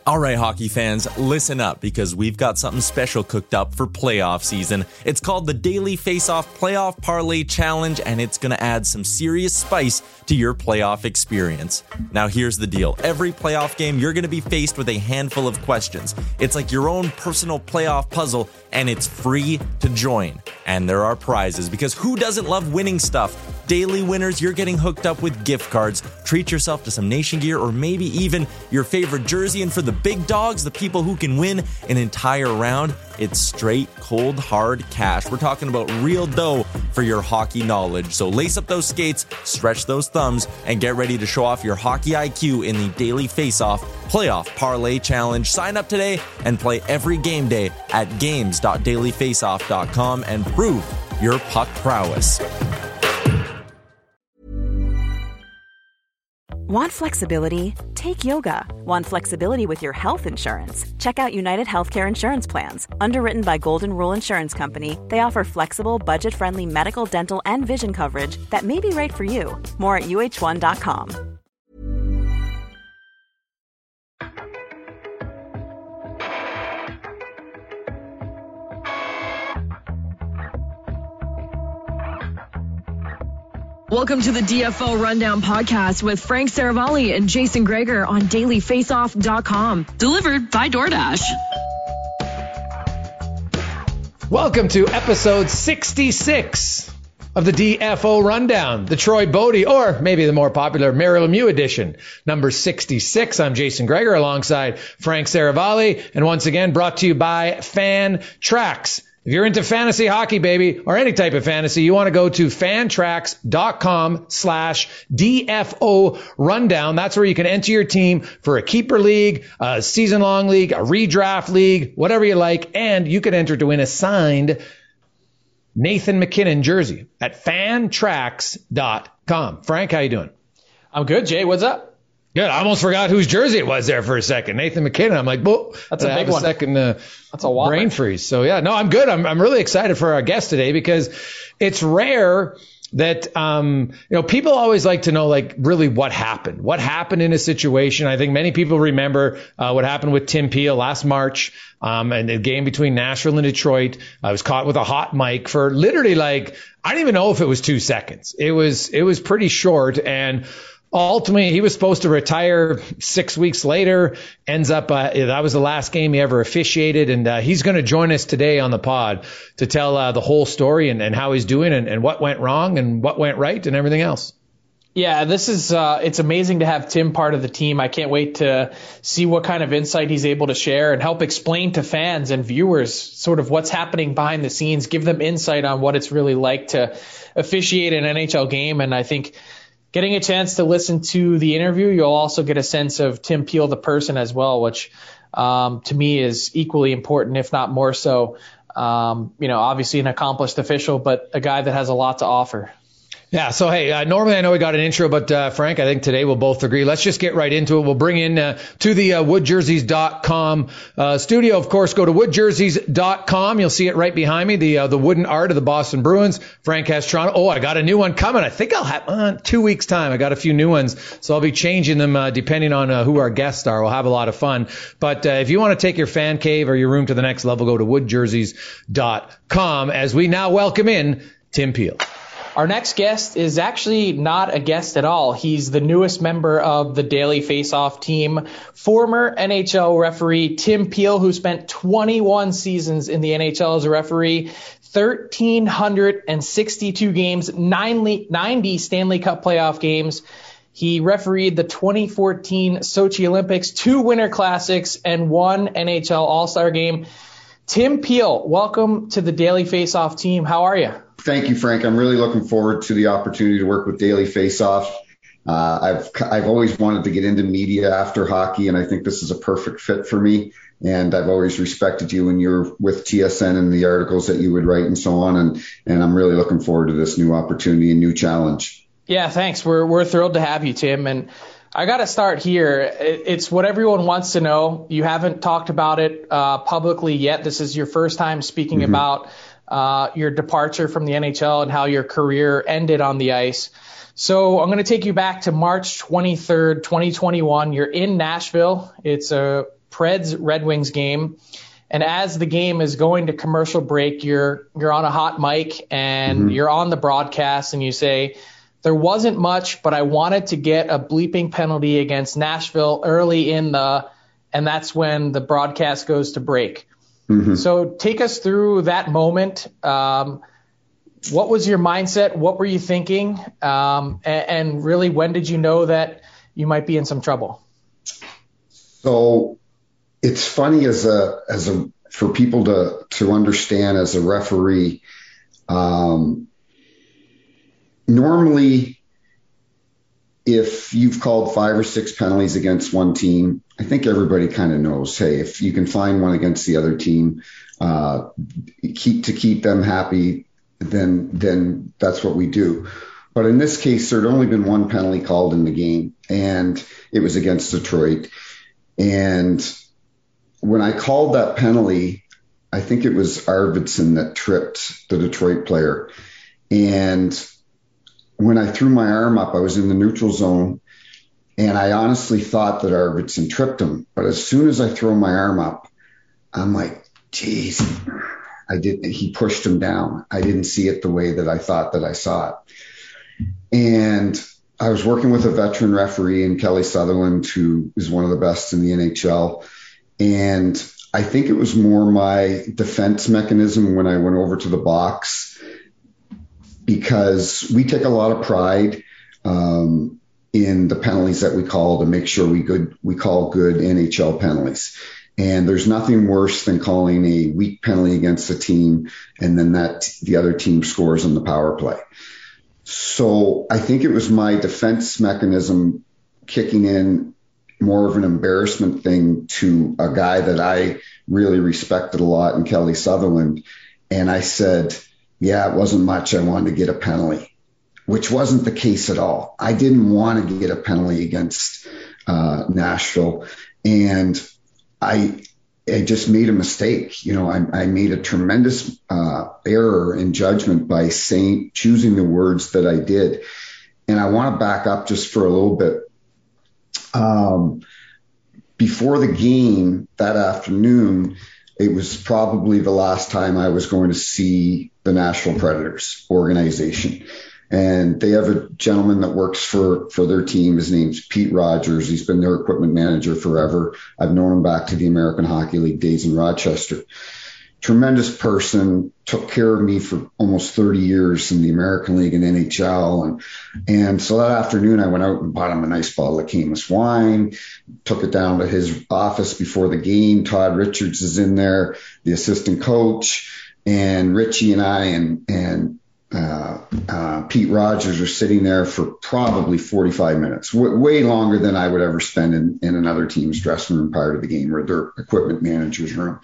All right, hockey fans, listen up because we've got something special cooked up for playoff season. It's called the Daily Face-Off Playoff Parlay Challenge, and it's going to add some serious spice to your playoff experience. Now, here's the deal. Every playoff game, you're going to be faced with a handful of questions. It's like your own personal playoff puzzle, and it's free to join. And there are prizes, because who doesn't love winning stuff? Daily winners, you're getting hooked up with gift cards. Treat yourself to some Nation gear or maybe even your favorite jersey. And for the big dogs, the people who can win an entire round, it's straight, cold, hard cash. We're talking about real dough for your hockey knowledge. So lace up those skates, stretch those thumbs, and get ready to show off your hockey IQ in the Daily Face-Off Playoff Parlay Challenge. Sign up today and play every game day at games.dailyfaceoff.com and prove your puck prowess. Want flexibility? Take yoga. Want flexibility with your health insurance? Check out United Healthcare Insurance Plans. Underwritten by Golden Rule Insurance Company, they offer flexible, budget-friendly medical, dental, and vision coverage that may be right for you. More at uh1.com. Welcome to the DFO Rundown podcast with Frank Saravalli and Jason Greger on dailyfaceoff.com. Delivered by DoorDash. Welcome to episode 66 of the DFO Rundown, the Troy Bodie, or maybe the more popular Mario Lemieux edition, number 66. I'm Jason Greger alongside Frank Saravalli, and once again brought to you by Fantrax. If you're into fantasy hockey, baby, or any type of fantasy, you want to go to fantrax.com/DFO Rundown. That's where you can enter your team for a keeper league, a season-long league, a redraft league, whatever you like, and you can enter to win a signed Nathan MacKinnon jersey at fantrax.com. Frank, how you doing? I'm good, Jay. What's up? Good. I almost forgot whose jersey it was there for a second. Nathan MacKinnon. I'm like, whoa, that's a big one. That's a brain freeze. So yeah, no, I'm good. I'm really excited for our guest today because it's rare that, people always like to know, like, really what happened in a situation. I think many people remember, what happened with Tim Peel last March, and the game between Nashville and Detroit. I was caught with a hot mic for literally, like, I don't even know if it was 2 seconds. It was pretty short, and ultimately, he was supposed to retire 6 weeks later. Ends up, that was the last game he ever officiated. And he's going to join us today on the pod to tell the whole story and how he's doing and what went wrong and what went right and everything else. Yeah, this is it's amazing to have Tim part of the team. I can't wait to see what kind of insight he's able to share and help explain to fans and viewers sort of what's happening behind the scenes, give them insight on what it's really like to officiate an NHL game. And I think getting a chance to listen to the interview, you'll also get a sense of Tim Peel, the person, as well, which to me is equally important, if not more so. Obviously an accomplished official, but a guy that has a lot to offer. Yeah, so hey, normally I know we got an intro, but Frank, I think today we'll both agree. Let's just get right into it. We'll bring in to the woodjerseys.com studio. Of course, go to woodjerseys.com. You'll see it right behind me, the wooden art of the Boston Bruins. Frank has Toronto. Oh, I got a new one coming. I think I'll have 2 weeks' time. I got a few new ones, so I'll be changing them depending on who our guests are. We'll have a lot of fun. But if you want to take your fan cave or your room to the next level, go to woodjerseys.com as we now welcome in Tim Peel. Our next guest is actually not a guest at all. He's the newest member of the Daily Face-Off team, former NHL referee Tim Peel, who spent 21 seasons in the NHL as a referee, 1,362 games, 90 Stanley Cup playoff games. He refereed the 2014 Sochi Olympics, 2 Winter Classics, and 1 NHL All-Star game. Tim Peel, welcome to the Daily Face-Off team. How are you? Thank you, Frank. I'm really looking forward to the opportunity to work with Daily Face-Off. I've always wanted to get into media after hockey, and I think this is a perfect fit for me. And I've always respected you when you're with TSN and the articles that you would write and so on. And I'm really looking forward to this new opportunity and new challenge. Yeah, thanks. We're thrilled to have you, Tim. And I got to start here. It's what everyone wants to know. You haven't talked about it publicly yet. This is your first time speaking about your departure from the NHL and how your career ended on the ice. So I'm going to take you back to March 23rd, 2021. You're in Nashville. It's a Preds Red Wings game. And as the game is going to commercial break, you're on a hot mic and you're on the broadcast and you say, there wasn't much, but I wanted to get a bleeping penalty against Nashville early and that's when the broadcast goes to break. So take us through that moment. What was your mindset? What were you thinking? And really, when did you know that you might be in some trouble? So it's funny for people to understand as a referee. Normally, if you've called 5 or 6 penalties against one team, I think everybody kind of knows, hey, if you can find one against the other team, keep them happy, then that's what we do. But in this case, there'd only been one penalty called in the game, and it was against Detroit. And when I called that penalty, I think it was Arvidsson that tripped the Detroit player. And when I threw my arm up, I was in the neutral zone, and I honestly thought that Arvidsson tripped him. But as soon as I throw my arm up, I'm like, geez, he pushed him down. I didn't see it the way that I thought that I saw it. And I was working with a veteran referee in Kelly Sutherland, who is one of the best in the NHL. And I think it was more my defense mechanism when I went over to the box, because we take a lot of pride in the penalties that we call to make sure we call good NHL penalties. And there's nothing worse than calling a weak penalty against a team and then the other team scores on the power play. So I think it was my defense mechanism kicking in, more of an embarrassment thing to a guy that I really respected a lot in Kelly Sutherland. And I said, yeah, it wasn't much. I wanted to get a penalty, which wasn't the case at all. I didn't want to get a penalty against Nashville. And I just made a mistake. You know, I made a tremendous error in judgment by choosing the words that I did. And I want to back up just for a little bit. Before the game that afternoon, it was probably the last time I was going to see the Nashville Predators organization. And they have a gentleman that works for their team. His name's Pete Rogers. He's been their equipment manager forever. I've known him back to the American Hockey League days in Rochester. Tremendous person, took care of me for almost 30 years in the American League and NHL. And so that afternoon I went out and bought him a nice bottle of Caymus wine, took it down to his office before the game. Todd Richards is in there, the assistant coach, and Richie and I and Pete Rogers are sitting there for probably 45 minutes, way longer than I would ever spend in another team's dressing room prior to the game or their equipment manager's room.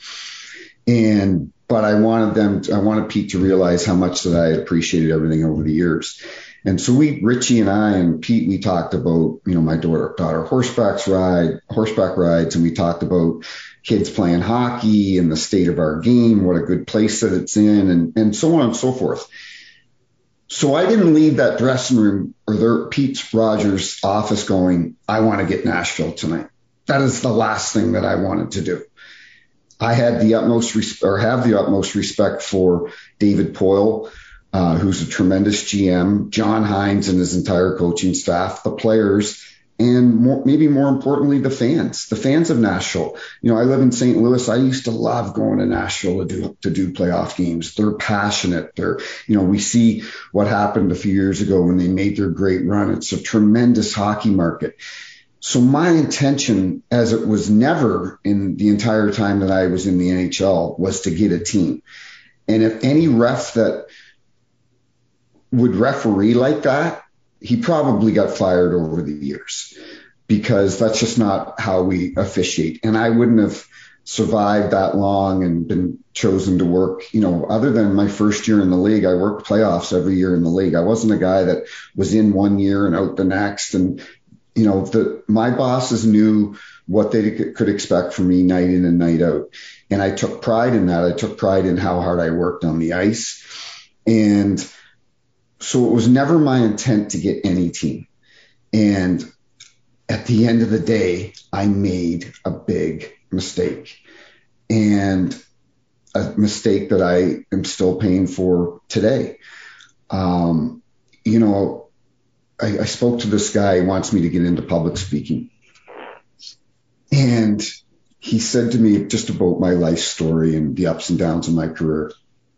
But I wanted Pete to realize how much that I appreciated everything over the years. And so Richie and I and Pete, we talked about, you know, my daughter horseback rides, and we talked about kids playing hockey and the state of our game, what a good place that it's in, and so on and so forth. So I didn't leave that dressing room or Pete Rogers' office going, I want to get Nashville tonight. That is the last thing that I wanted to do. I had have the utmost respect for David Poyle, who's a tremendous GM, John Hines and his entire coaching staff, the players, and maybe more importantly, the fans of Nashville. You know, I live in St. Louis. I used to love going to Nashville to do playoff games. They're passionate. We see what happened a few years ago when they made their great run. It's a tremendous hockey market. So my intention, as it was never in the entire time that I was in the NHL, was to get a team. And if any ref that would referee like that, he probably got fired over the years, because that's just not how we officiate. And I wouldn't have survived that long and been chosen to work, other than my first year in the league. I worked playoffs every year in the league. I wasn't a guy that was in one year and out the next. And my bosses knew what they could expect from me night in and night out. And I took pride in that. I took pride in how hard I worked on the ice. And so it was never my intent to get any team. And at the end of the day, I made a big mistake, and a mistake that I am still paying for today. I spoke to this guy who wants me to get into public speaking. And he said to me just about my life story and the ups and downs of my career.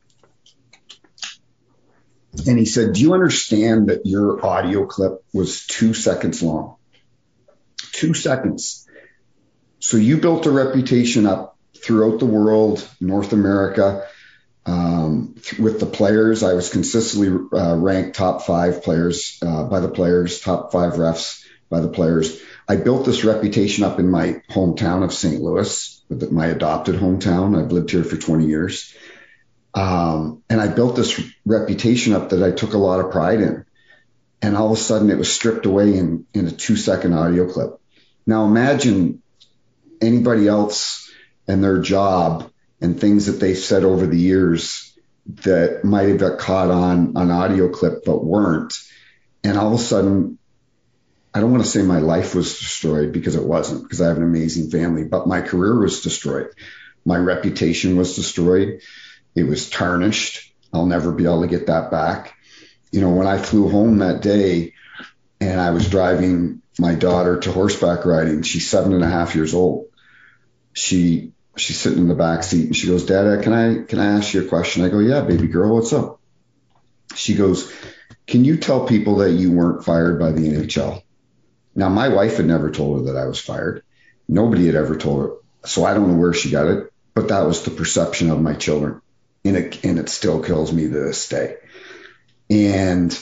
And he said, do you understand that your audio clip was 2 seconds long? 2 seconds. So you built a reputation up throughout the world, North America, with the players. I was consistently ranked top 5 players by the players, top 5 refs by the players. I built this reputation up in my hometown of St. Louis, my adopted hometown. I've lived here for 20 years. And I built this reputation up that I took a lot of pride in. And all of a sudden it was stripped away in a 2-second audio clip. Now imagine anybody else and their job and things that they've said over the years that might have got caught on an audio clip but weren't. And all of a sudden, I don't want to say my life was destroyed, because it wasn't, because I have an amazing family, but my career was destroyed. My reputation was destroyed. It was tarnished. I'll never be able to get that back. When I flew home that day and I was driving my daughter to horseback riding, she's 7.5 years old. She's sitting in the back seat and she goes, Dad, can I ask you a question? I go, yeah, baby girl, what's up? She goes, can you tell people that you weren't fired by the NHL? Now, my wife had never told her that I was fired. Nobody had ever told her. So I don't know where she got it, but that was the perception of my children. And it still kills me to this day. And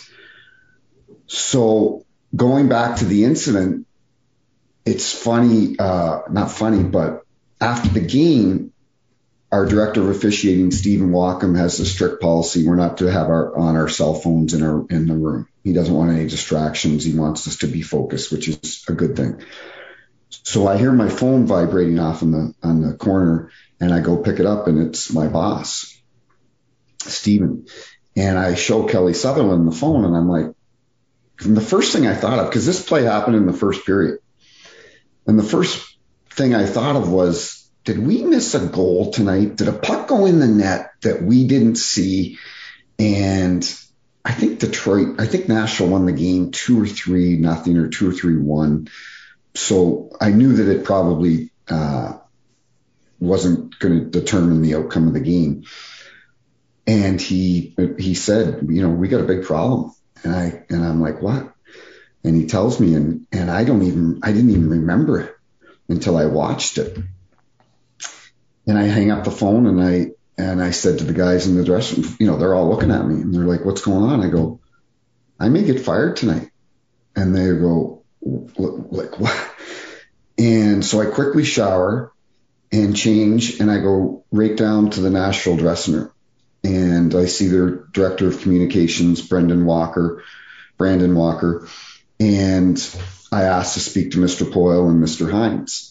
so going back to the incident, it's funny, not funny, but after the game, our director of officiating, Stephen Walkham, has a strict policy. We're not to have on our cell phones in the room. He doesn't want any distractions. He wants us to be focused, which is a good thing. So I hear my phone vibrating off on the corner, and I go pick it up, and it's my boss, Stephen. And I show Kelly Sutherland the phone, and I'm like, and the first thing I thought of, because this play happened in the first period, and the first thing I thought of was, did we miss a goal tonight? Did a puck go in the net that we didn't see? And I think Nashville won the game 2-3-0 or 2-3-1. So I knew that it probably wasn't going to determine the outcome of the game. And he said, we got a big problem. And I'm like, what? And he tells me, and I didn't even remember it until I watched it. And I hang up the phone, and I said to the guys in the dressing room, they're all looking at me and they're like, what's going on? I go, I may get fired tonight. And they go, like, what? And so I quickly shower and change, and I go right down to the Nashville dressing room. And I see their director of communications, Brandon Walker. And I asked to speak to Mr. Poyle and Mr. Hines.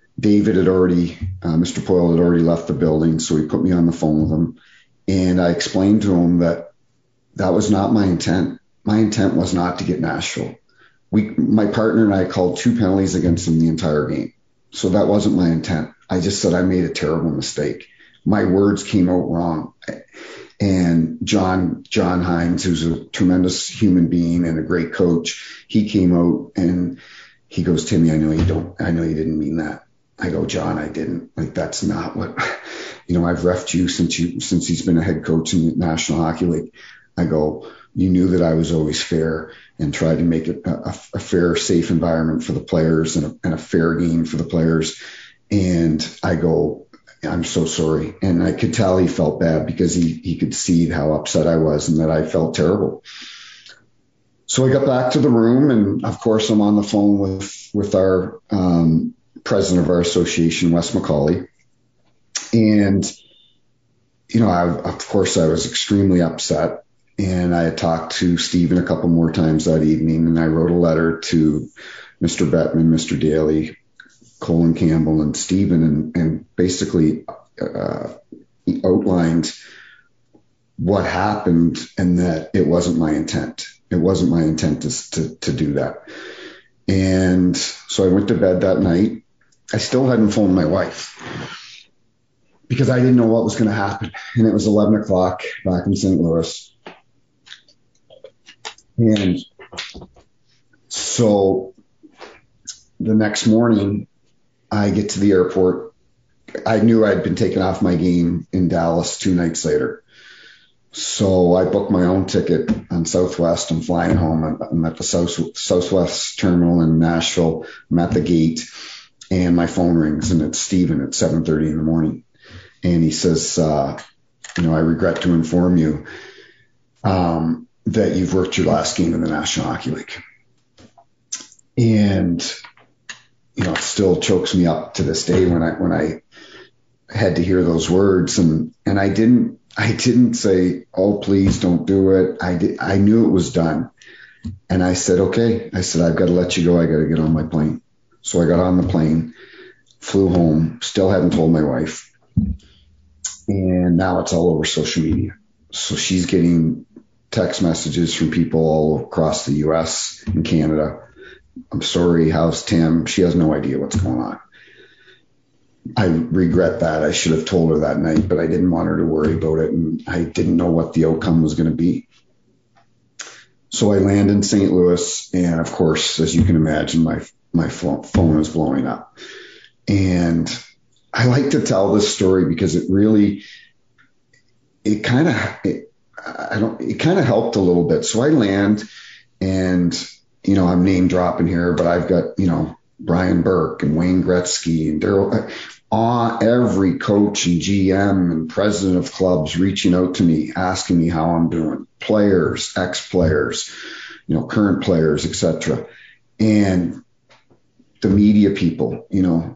Mr. Poyle had already left the building, so he put me on the phone with him. And I explained to him that was not my intent. My intent was not to get Nashville. My partner and I called 2 penalties against them the entire game. So that wasn't my intent. I just said I made a terrible mistake. My words came out wrong. And John Hines, who's a tremendous human being and a great coach, he came out and he goes, Timmy, I know you didn't mean that. I go, John, I didn't. Like, that's not what, I've reffed you since he's been a head coach in the National Hockey League. I go, you knew that I was always fair and tried to make it a fair, safe environment for the players and a fair game for the players. And I go, I'm so sorry. And I could tell he felt bad because he could see how upset I was and that I felt terrible. So I got back to the room, and of course I'm on the phone with our president of our association, Wes McCauley. And, of course I was extremely upset. And I had talked to Stephen a couple more times that evening, and I wrote a letter to Mr. Bettman, Mr. Daly, Colin Campbell, and Stephen, and basically outlined what happened and that it wasn't my intent. It wasn't my intent to do that. And so I went to bed that night, I still hadn't phoned my wife because I didn't know what was going to happen. And it was 11 o'clock back in St. Louis. And so the next morning, I get to the airport. I knew I'd been taken off my game in Dallas 2 nights later. So I booked my own ticket on Southwest. I'm flying home. I'm at the Southwest terminal in Nashville. I'm at the gate, and my phone rings, and it's Steven at 7:30 in the morning. And he says, I regret to inform you that you've worked your last game in the National Hockey League. And, it still chokes me up to this day when I had to hear those words. And I didn't say, oh, please don't do it. I knew it was done. And I said, okay. I said, I've got to let you go. I got to get on my plane. So I got on the plane, flew home, still hadn't told my wife. And now it's all over social media. So she's getting text messages from people all across the US and Canada. I'm sorry, how's Tim? She has no idea what's going on. I regret that. I should have told her that night, but I didn't want her to worry about it. And I didn't know what the outcome was going to be. So I land in St. Louis. And of course, as you can imagine, my phone is blowing up. And I like to tell this story because it kind of helped a little bit. So I land, and, I'm name dropping here, but I've got, Brian Burke and Wayne Gretzky and Daryl, every coach and GM and president of clubs reaching out to me, asking me how I'm doing, players, ex-players, current players, etc. And the media people,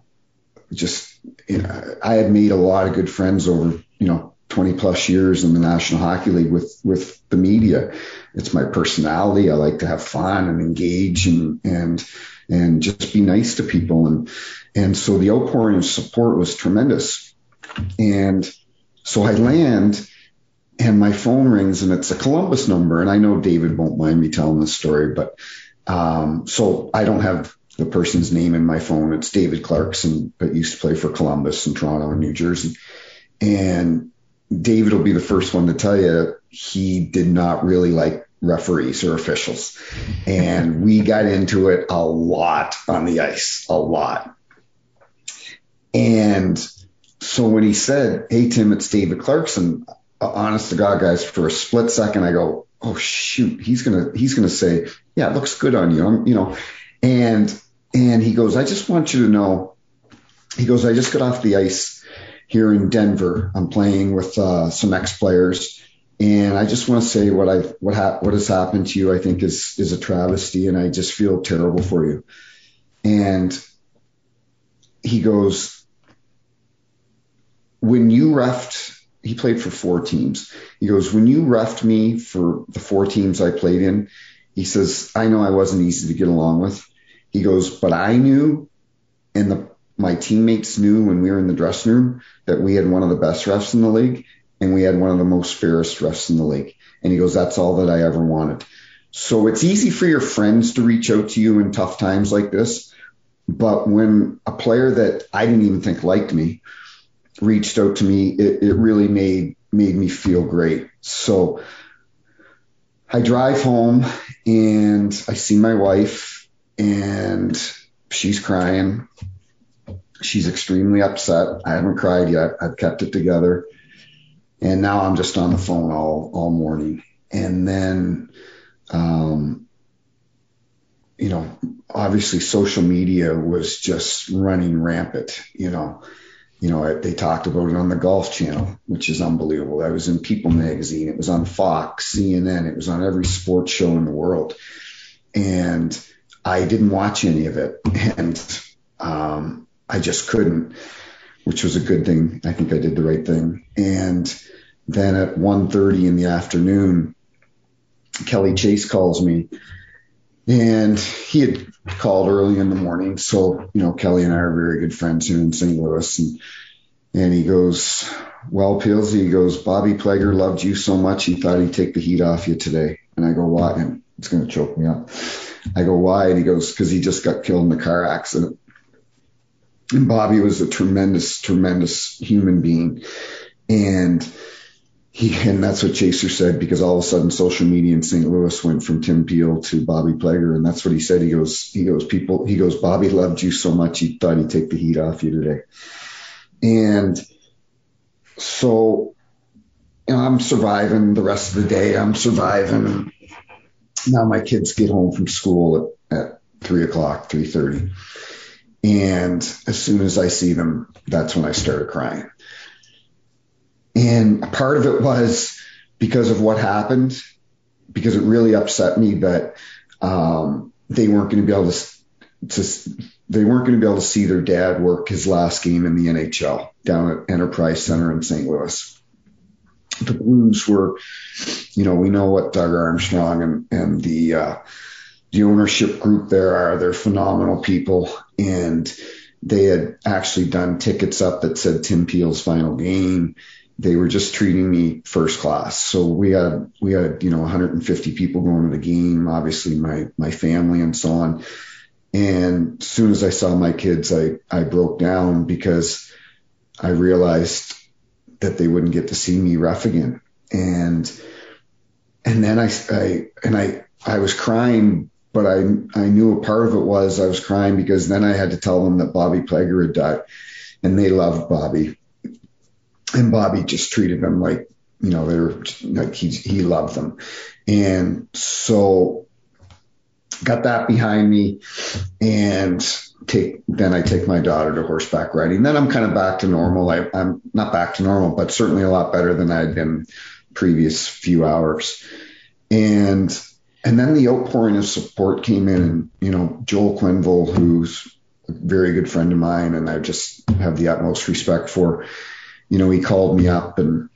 I had made a lot of good friends over, 20 plus years in the National Hockey League with the media. It's my personality. I like to have fun and engage and just be nice to people. And so the outpouring of support was tremendous. And so I land, and my phone rings, and it's a Columbus number. And I know David won't mind me telling this story, but so I don't have the person's name in my phone. It's David Clarkson, but used to play for Columbus in Toronto and New Jersey. And David will be the first one to tell you he did not really like referees or officials. And we got into it a lot on the ice, a lot. And so when he said, hey, Tim, it's David Clarkson, honest to God, guys, for a split second, I go, oh, shoot, he's going to say, yeah, it looks good on you. And he goes, I just want you to know, he goes, I just got off the ice here in Denver. I'm playing with some ex-players, and I just want to say what has happened to you, I think is a travesty, and I just feel terrible for you. And he goes, when you refed, he played for 4 teams. He goes, when you refed me for the 4 teams I played in, he says, I know I wasn't easy to get along with. He goes, but I knew, and my teammates knew when we were in the dressing room, that we had one of the best refs in the league, and we had one of the most fairest refs in the league. And he goes, that's all that I ever wanted. So it's easy for your friends to reach out to you in tough times like this. But when a player that I didn't even think liked me reached out to me, it really made me feel great. So I drive home, and I see my wife, and she's crying. She's extremely upset. I haven't cried yet. I've kept it together. And now I'm just on the phone all morning. And then, obviously social media was just running rampant. They talked about it on the Golf Channel, which is unbelievable. I was in People magazine. It was on Fox, CNN. It was on every sports show in the world. And I didn't watch any of it. And, I just couldn't, which was a good thing. I think I did the right thing. And then at 1:30 in the afternoon, Kelly Chase calls me, and he had called early in the morning. So, Kelly and I are very good friends here in St. Louis. And he goes, well, Pilsy, he goes, Bobby Plager loved you so much, he thought he'd take the heat off you today. And I go, why? And it's going to choke me up. I go, why? And he goes, because he just got killed in a car accident. And Bobby was a tremendous, tremendous human being. And that's what Chaser said, because all of a sudden social media in St. Louis went from Tim Peel to Bobby Plager. And that's what he said. He goes, Bobby loved you so much, he thought he'd take the heat off you today. And so, I'm surviving the rest of the day. I'm surviving. Now my kids get home from school at 3:30. And as soon as I see them, that's when I started crying. And part of it was because of what happened, because it really upset me that they weren't going to be able to see their dad work his last game in the NHL down at Enterprise Center in St. Louis. The Blues were, we know what Doug Armstrong and the ownership group there are. They're phenomenal people. And they had actually done tickets up that said Tim Peel's final game. They were just treating me first class. So we had 150 people going to the game, obviously my family and so on. And as soon as I saw my kids, I broke down because I realized that they wouldn't get to see me ref again. And then I was crying, but I knew a part of it was I was crying because then I had to tell them that Bobby Plager had died, and they loved Bobby. And Bobby just treated them like, they were like he loved them. And so got that behind me, and then I take my daughter to horseback riding. Then I'm kind of back to normal. I'm not back to normal, but certainly a lot better than I'd been previous few hours. And then the outpouring of support came in, and, Joel Quenneville, who's a very good friend of mine, and I just have the utmost respect for, he called me up and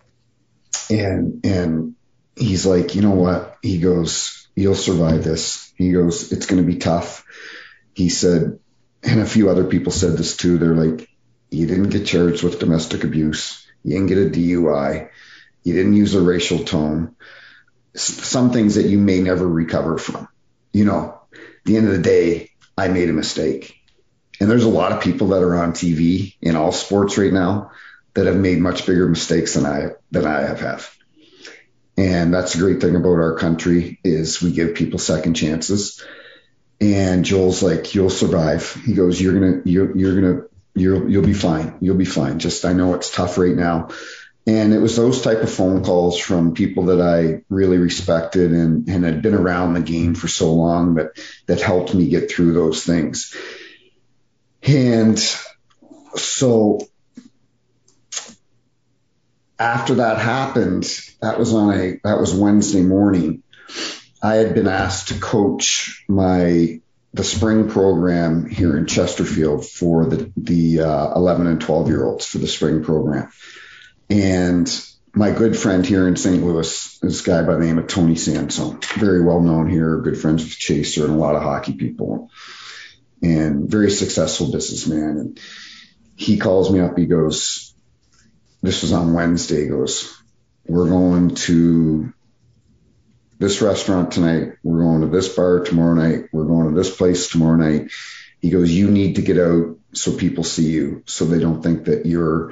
he's like, you know what? He goes, you'll survive this. He goes, it's going to be tough. He said, and a few other people said this too. They're like, you didn't get charged with domestic abuse. You didn't get a DUI. You didn't use a racial tone. Some things that you may never recover from. At the end of the day, I made a mistake. And there's a lot of people that are on TV in all sports right now that have made much bigger mistakes than I have. And that's the great thing about our country is we give people second chances. And Joel's like, you'll survive. He goes, you'll be fine. You'll be fine. Just, I know it's tough right now. And it was those type of phone calls from people that I really respected and had been around the game for so long that helped me get through those things. And so after that happened, that was Wednesday morning. I had been asked to coach the spring program here in Chesterfield for the 11 and 12-year-olds for the spring program. And my good friend here in St. Louis is a guy by the name of Tony Sansone, very well known here, good friends with Chaser and a lot of hockey people, and very successful businessman. And he calls me up. He goes, this was on Wednesday. He goes, we're going to this restaurant tonight. We're going to this bar tomorrow night. We're going to this place tomorrow night. He goes, you need to get out so people see you, so they don't think that you're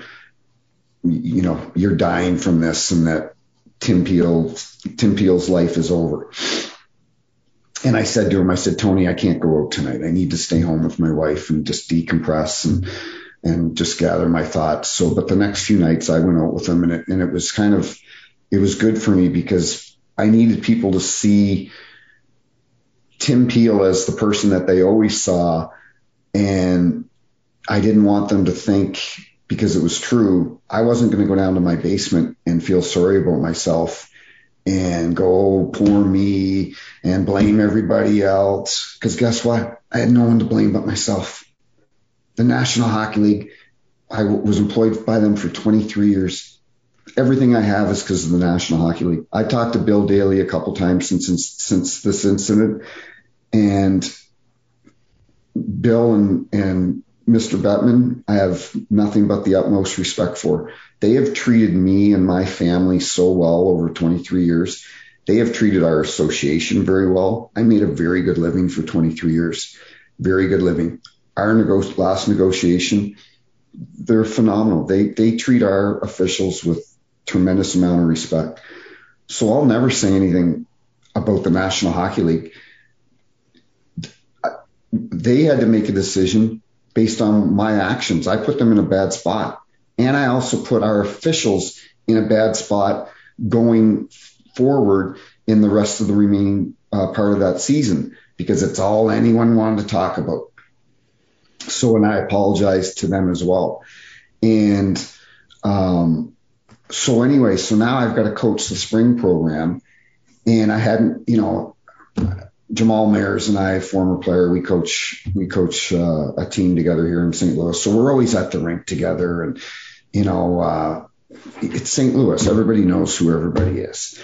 dying from this and that Tim Peel's life is over. And I said to him, Tony, I can't go out tonight. I need to stay home with my wife and just decompress and just gather my thoughts. So, but the next few nights I went out with him, and it was good for me because I needed people to see Tim Peel as the person that they always saw. And I didn't want them to think, because it was true, I wasn't going to go down to my basement and feel sorry about myself and go, oh, poor me, and blame everybody else. Because guess what? I had no one to blame but myself. The National Hockey League, I was employed by them for 23 years. Everything I have is because of the National Hockey League. I talked to Bill Daly a couple times since this incident, and Bill and Mr. Bettman, I have nothing but the utmost respect for. They have treated me and my family so well over 23 years. They have treated our association very well. I made a very good living for 23 years. Very good living. last negotiation, they're phenomenal. They treat our officials with tremendous amount of respect. So I'll never say anything about the National Hockey League. They had to make a decision based on my actions. I put them in a bad spot. And I also put our officials in a bad spot going forward in the rest of the remaining part of that season, because it's all anyone wanted to talk about. So, and I apologize to them as well. And so anyway, so now I've got to coach the spring program, and I hadn't, Jamal Mayers and I, former player, we coach a team together here in St. Louis. So we're always at the rink together, and it's St. Louis. Everybody knows who everybody is.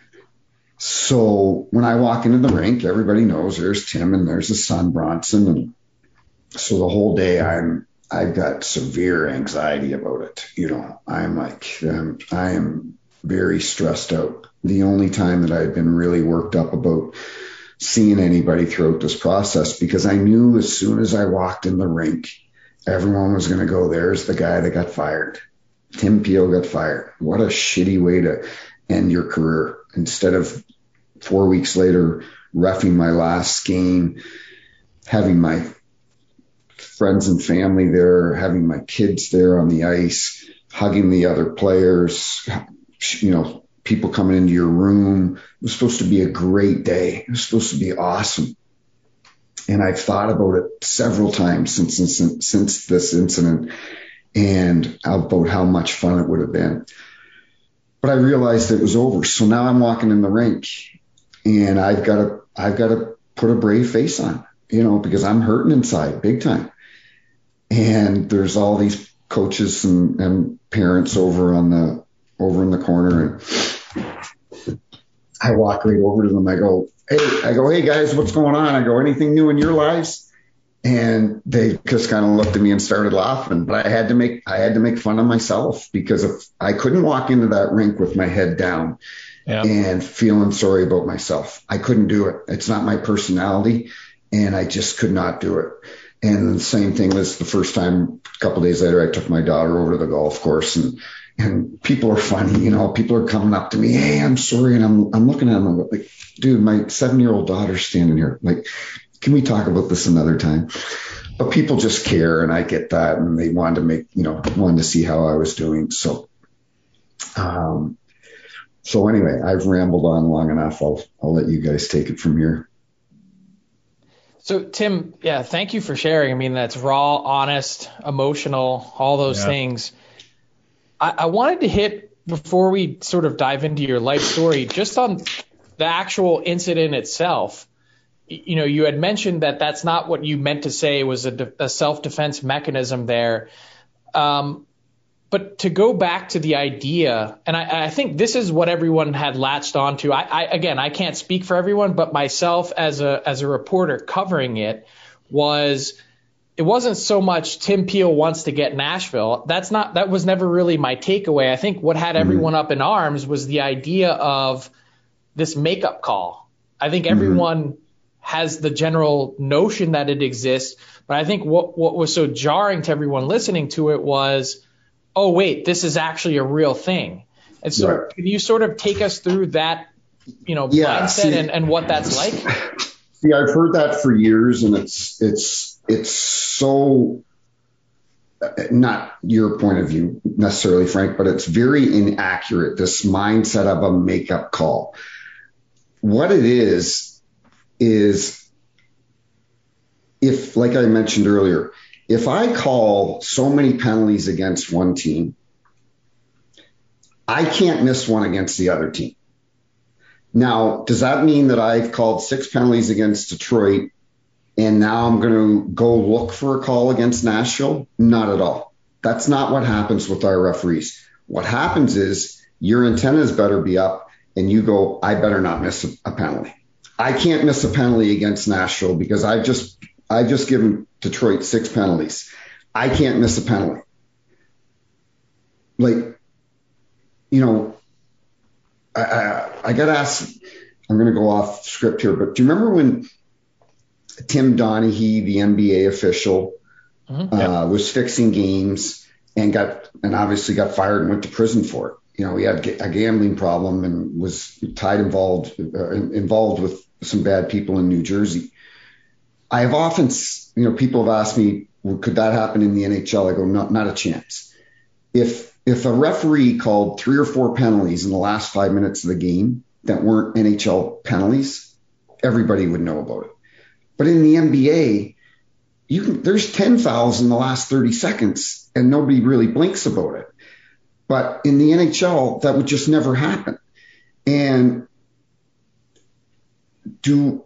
So when I walk into the rink, everybody knows there's Tim and there's his son Bronson, and so the whole day I've got severe anxiety about it. I am very stressed out. The only time that I've been really worked up about seeing anybody throughout this process, because I knew as soon as I walked in the rink, everyone was going to go, there's the guy that got fired. Tim Pio got fired. What a shitty way to end your career. Instead of 4 weeks later reffing my last game, having my friends and family there, having my kids there on the ice, hugging the other players, people coming into your room. It was supposed to be a great day. It was supposed to be awesome. And I've thought about it several times since this incident, and about how much fun it would have been. But I realized it was over. So now I'm walking in the rink, and I've got to put a brave face on, because I'm hurting inside big time. And there's all these coaches and parents over in the corner, and I walk right over to them. I go, hey guys, what's going on? I go, anything new in your lives? And they just kind of looked at me and started laughing. But I had to make fun of myself, because if I couldn't walk into that rink with my head down and feeling sorry about myself. I couldn't do it. It's not my personality, and I just could not do it. And the same thing was the first time, a couple of days later, I took my daughter over to the golf course, and people are funny, people are coming up to me, hey, I'm sorry. And I'm looking at them, I'm like, dude, my 7-year-old daughter's standing here. Like, can we talk about this another time? But people just care, and I get that. And they wanted to see how I was doing. So anyway, I've rambled on long enough. I'll let you guys take it from here. So, Tim, thank you for sharing. I mean, that's raw, honest, emotional, all those things. I wanted to hit, before we sort of dive into your life story, just on the actual incident itself. You had mentioned that that's not what you meant to say was a self-defense mechanism there. But to go back to the idea, and I think this is what everyone had latched onto. I can't speak for everyone, but myself as a reporter covering it, it wasn't so much Tim Pio wants to get Nashville. That was never really my takeaway. I think what had everyone up in arms was the idea of this makeup call. I think everyone has the general notion that it exists, but I think what was so jarring to everyone listening to it was, oh, wait, this is actually a real thing. And so can you sort of take us through that, mindset and what that's like? See, I've heard that for years, and it's so not your point of view necessarily, Frank, but it's very inaccurate, this mindset of a makeup call. What it is if, like I mentioned earlier, if I call so many penalties against one team, I can't miss one against the other team. Now, does that mean that I've called 6 penalties against Detroit and now I'm going to go look for a call against Nashville? Not at all. That's not what happens with our referees. What happens is your antennas better be up and you go, I better not miss a penalty. I can't miss a penalty against Nashville because I've just given Detroit 6 penalties. I can't miss a penalty. I got to ask, I'm going to go off script here, but do you remember when Tim Donaghy, the NBA official, was fixing games and obviously got fired and went to prison for it. You know, he had a gambling problem and was involved with some bad people in New Jersey. I have often, people have asked me, well, could that happen in the NHL? I go, no, not a chance. If a referee called 3 or 4 penalties in the last 5 minutes of the game that weren't NHL penalties, everybody would know about it. But in the NBA, there's 10 fouls in the last 30 seconds and nobody really blinks about it. But in the NHL, that would just never happen. And there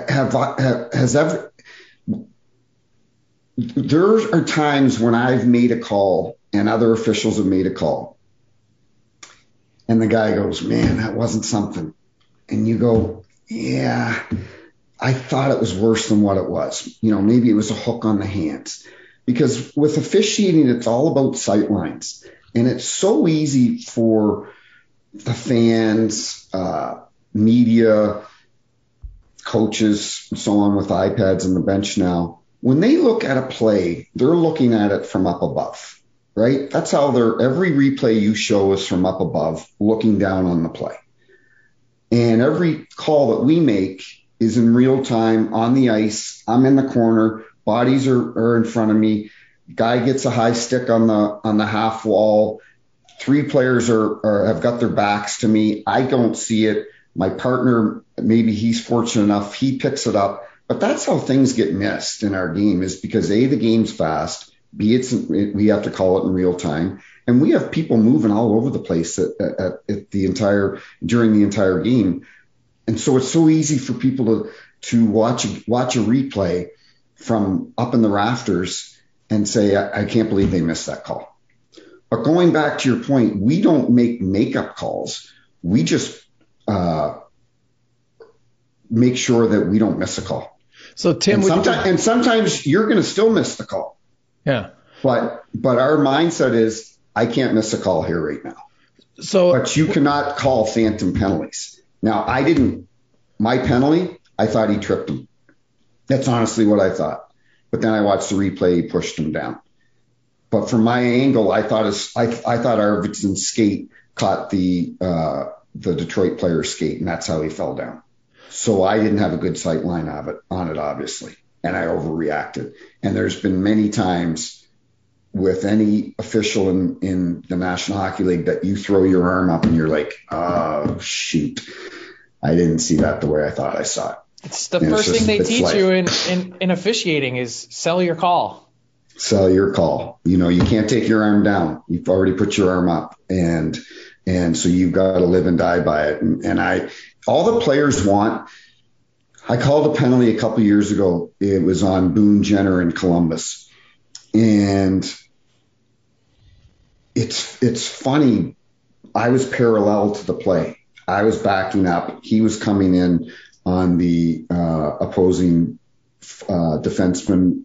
are times when I've made a call and other officials have made a call and the guy goes, man, that wasn't something. And you go, yeah, I thought it was worse than what it was. Maybe it was a hook on the hands. Because with officiating, it's all about sight lines. And it's so easy for the fans, media, coaches, and so on with iPads on the bench now. When they look at a play, they're looking at it from up above, right? That's how every replay you show is from up above, looking down on the play. And every call that we make is in real time on the ice. I'm in the corner. Bodies are in front of me. Guy gets a high stick on the half wall. 3 players have got their backs to me. I don't see it. My partner, maybe he's fortunate enough, he picks it up. But that's how things get missed in our game, is because A, the game's fast. B, we have to call it in real time. And we have people moving all over the place during the entire game. And so it's so easy for people to watch a replay from up in the rafters and say, I can't believe they missed that call. But going back to your point, we don't make makeup calls. We just make sure that we don't miss a call. So Tim, and sometimes you're going to still miss the call. Yeah. But our mindset is, I can't miss a call here right now. But you cannot call phantom penalties. Now, my penalty, I thought he tripped him. That's honestly what I thought. But then I watched the replay, he pushed him down. But from my angle, I thought Arvidsson's skate caught the Detroit player's skate, and that's how he fell down. So I didn't have a good sight line on it, obviously, and I overreacted. And there's been many times with any official in the National Hockey League that you throw your arm up and you're like, oh, shoot. I didn't see that the way I thought I saw it. It's the first thing they teach you in officiating is sell your call. Sell your call. You can't take your arm down. You've already put your arm up, and so you've got to live and die by it. And all the players want. I called a penalty a couple of years ago. It was on Boone Jenner in Columbus, and it's funny. I was parallel to the play. I was backing up. He was coming in on the opposing defenseman,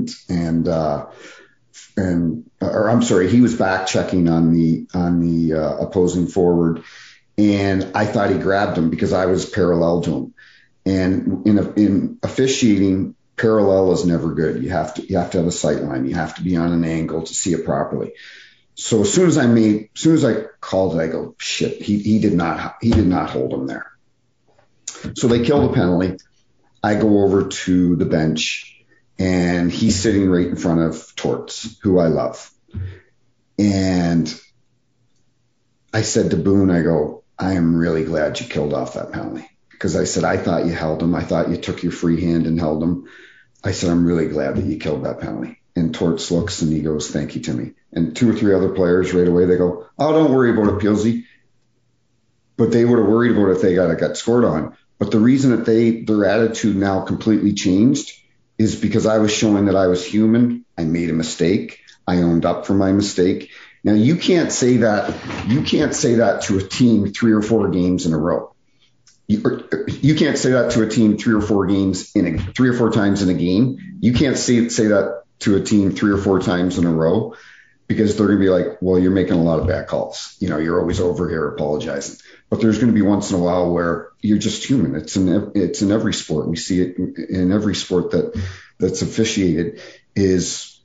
he was back checking on the opposing forward, and I thought he grabbed him because I was parallel to him. And in officiating, parallel is never good. You have to have a sight line. You have to be on an angle to see it properly. So as soon as I called it, I go, shit, he did not hold him there. So they kill the penalty. I go over to the bench, and he's sitting right in front of Torts, who I love. And I said to Boone, I go, I am really glad you killed off that penalty. Because I said, I thought you held him. I thought you took your free hand and held him. I said, I'm really glad that you killed that penalty. And Torts looks and he goes, thank you, Timmy. And 2 or 3 other players right away, they go, oh, don't worry about it, Pilsy. But they would have worried about it if they got scored on. But the reason that their attitude now completely changed is because I was showing that I was human. I made a mistake. I owned up for my mistake. Now you can't say that to a team 3 or 4 games in a row. You can't say that to a team 3 or 4 games 3 or 4 times in a game. You can't say that to a team 3 or 4 times in a row, because they're going to be like, well, you're making a lot of bad calls. You're always over here apologizing. But there's going to be once in a while where you're just human. It's in every sport. We see it in every sport that's officiated, is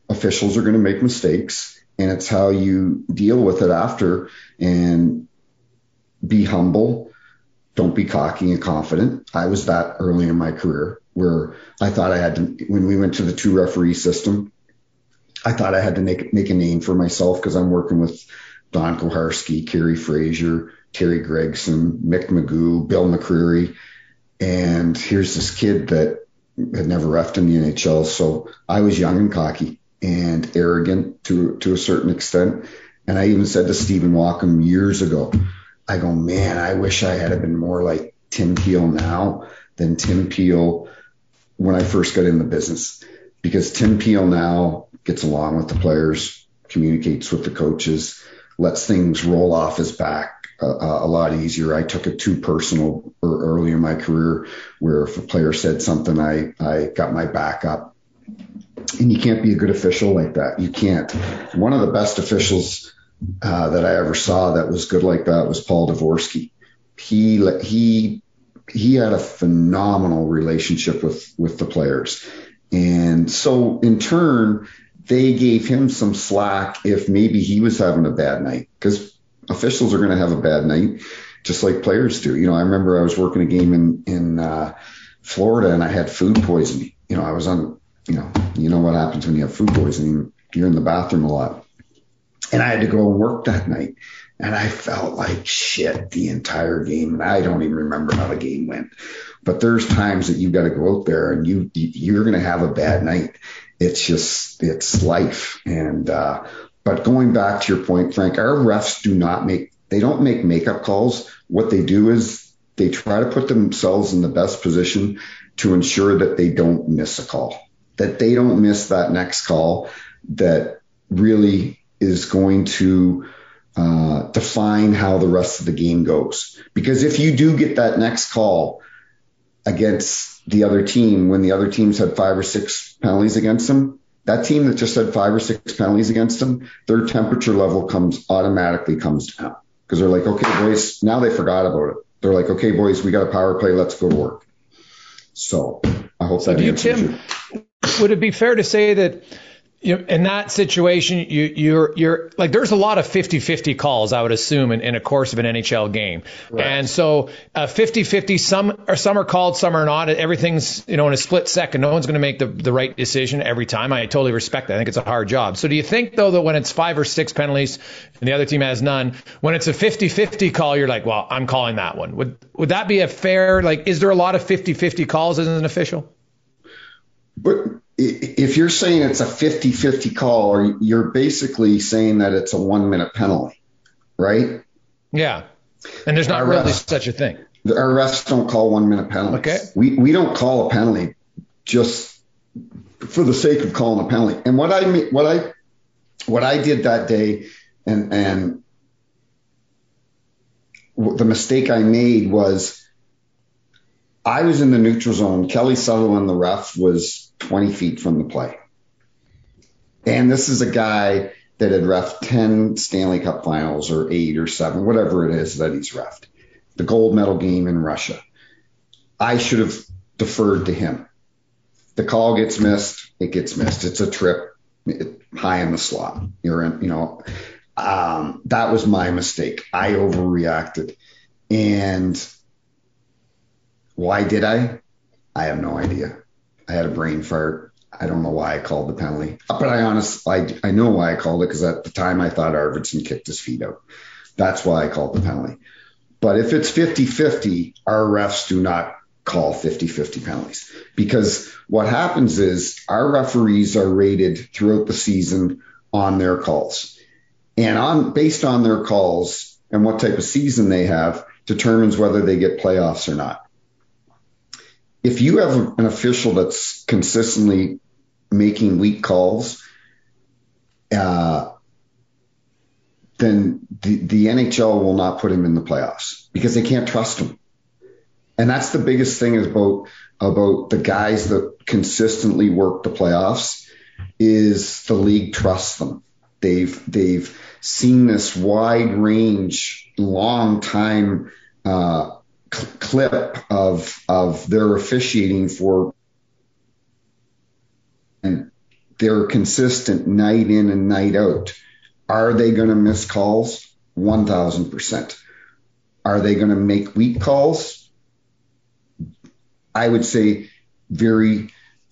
officials are going to make mistakes, and it's how you deal with it after, and be humble. Don't be cocky and confident. I was that early in my career where I thought I had to, when we went to the 2-referee system, I thought I had to make a name for myself because I'm working with Don Koharski, Kerry Fraser, Terry Gregson, Mick Magoo, Bill McCreary. And here's this kid that had never reffed in the NHL. So I was young and cocky and arrogant to a certain extent. And I even said to Stephen Walkham years ago, I go, man, I wish I had been more like Tim Peel now than Tim Peel when I first got in the business. Because Tim Peel now gets along with the players, communicates with the coaches, lets things roll off his back a lot easier. I took it too personal early in my career, where if a player said something, I got my back up. And you can't be a good official like that. You can't. One of the best officials that I ever saw that was good like that was Paul Dvorsky. He had a phenomenal relationship with the players. And so in turn, they gave him some slack if maybe he was having a bad night, because officials are going to have a bad night just like players do. I remember I was working a game in Florida and I had food poisoning. I was on, you know what happens when you have food poisoning, you're in the bathroom a lot. And I had to go and work that night. And I felt like shit the entire game. And I don't even remember how the game went. But there's times that you got to go out there and you're going to have a bad night. It's life. And, but going back to your point, Frank, our refs don't make makeup calls. What they do is they try to put themselves in the best position to ensure that they don't miss a call, that they don't miss that next call that really is going to define how the rest of the game goes. Because if you do get that next call against the other team, when the other teams had 5 or 6 penalties against them, that team that just had 5 or 6 penalties against them, their temperature level automatically comes down, because they're like, okay, boys, now they forgot about it. They're like, okay, boys, we got a power play. Let's go to work. So I hope that answers you. Would it be fair to say that in that situation, you're like, there's a lot of 50-50 calls, I would assume, in a course of an NHL game. Right. And so 50-50, some are called, some are not. Everything's, in a split second. No one's going to make the right decision every time. I totally respect that. I think it's a hard job. So do you think, though, that when it's 5 or 6 penalties and the other team has none, when it's a 50-50 call, you're like, well, I'm calling that one. Would that be a fair, is there a lot of 50-50 calls as an official? But if you're saying it's a 50-50 call, you're basically saying that it's a 1-minute penalty, right? Yeah. And there's not really such a thing. Our refs don't call 1-minute penalties. Okay. We don't call a penalty just for the sake of calling a penalty. And what I did that day, and the mistake I made was, I was in the neutral zone. Kelly Sutherland, the ref, was 20 feet from the play. And this is a guy that had reffed 10 Stanley Cup finals, or 8 or 7, whatever it is that he's reffed. The gold medal game in Russia. I should have deferred to him. The call gets missed. It gets missed. It's a trip high in the slot. That was my mistake. I overreacted. And why did I? I have no idea. I had a brain fart. I don't know why I called the penalty. But I know why I called it, because at the time I thought Arvidsson kicked his feet out. That's why I called the penalty. But if it's 50-50, our refs do not call 50-50 penalties. Because what happens is our referees are rated throughout the season on their calls. And based on their calls and what type of season they have determines whether they get playoffs or not. If you have an official that's consistently making weak calls, then the NHL will not put him in the playoffs because they can't trust him. And that's the biggest thing about the guys that consistently work the playoffs, is the league trusts them. They've seen this wide range, long time clip of their officiating for, and they're consistent night in and night out. Are they going to miss calls? 1,000%. Are they going to make weak calls? I would say very,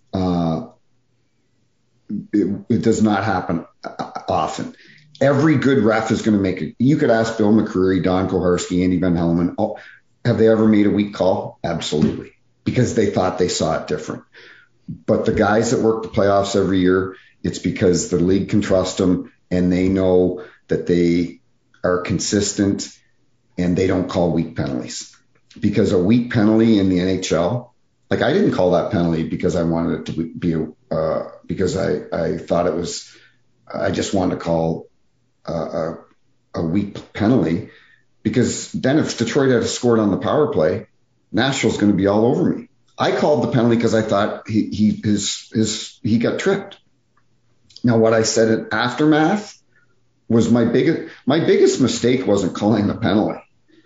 it does not happen often. Every good ref is going to make it. You could ask Bill McCreary, Don Koharski, Andy Van Helmen. Oh, have they ever made a weak call? Absolutely. Because they thought they saw it different. But the guys that work the playoffs every year, it's because the league can trust them and they know that they are consistent and they don't call weak penalties. Because a weak penalty in the NHL, like I didn't call that penalty because I wanted it to be, because I thought it was, I just wanted to call a weak penalty, because then if Detroit had scored on the power play, Nashville's going to be all over me. I called the penalty because I thought he got tripped. Now, what I said in aftermath was my biggest mistake wasn't calling the penalty.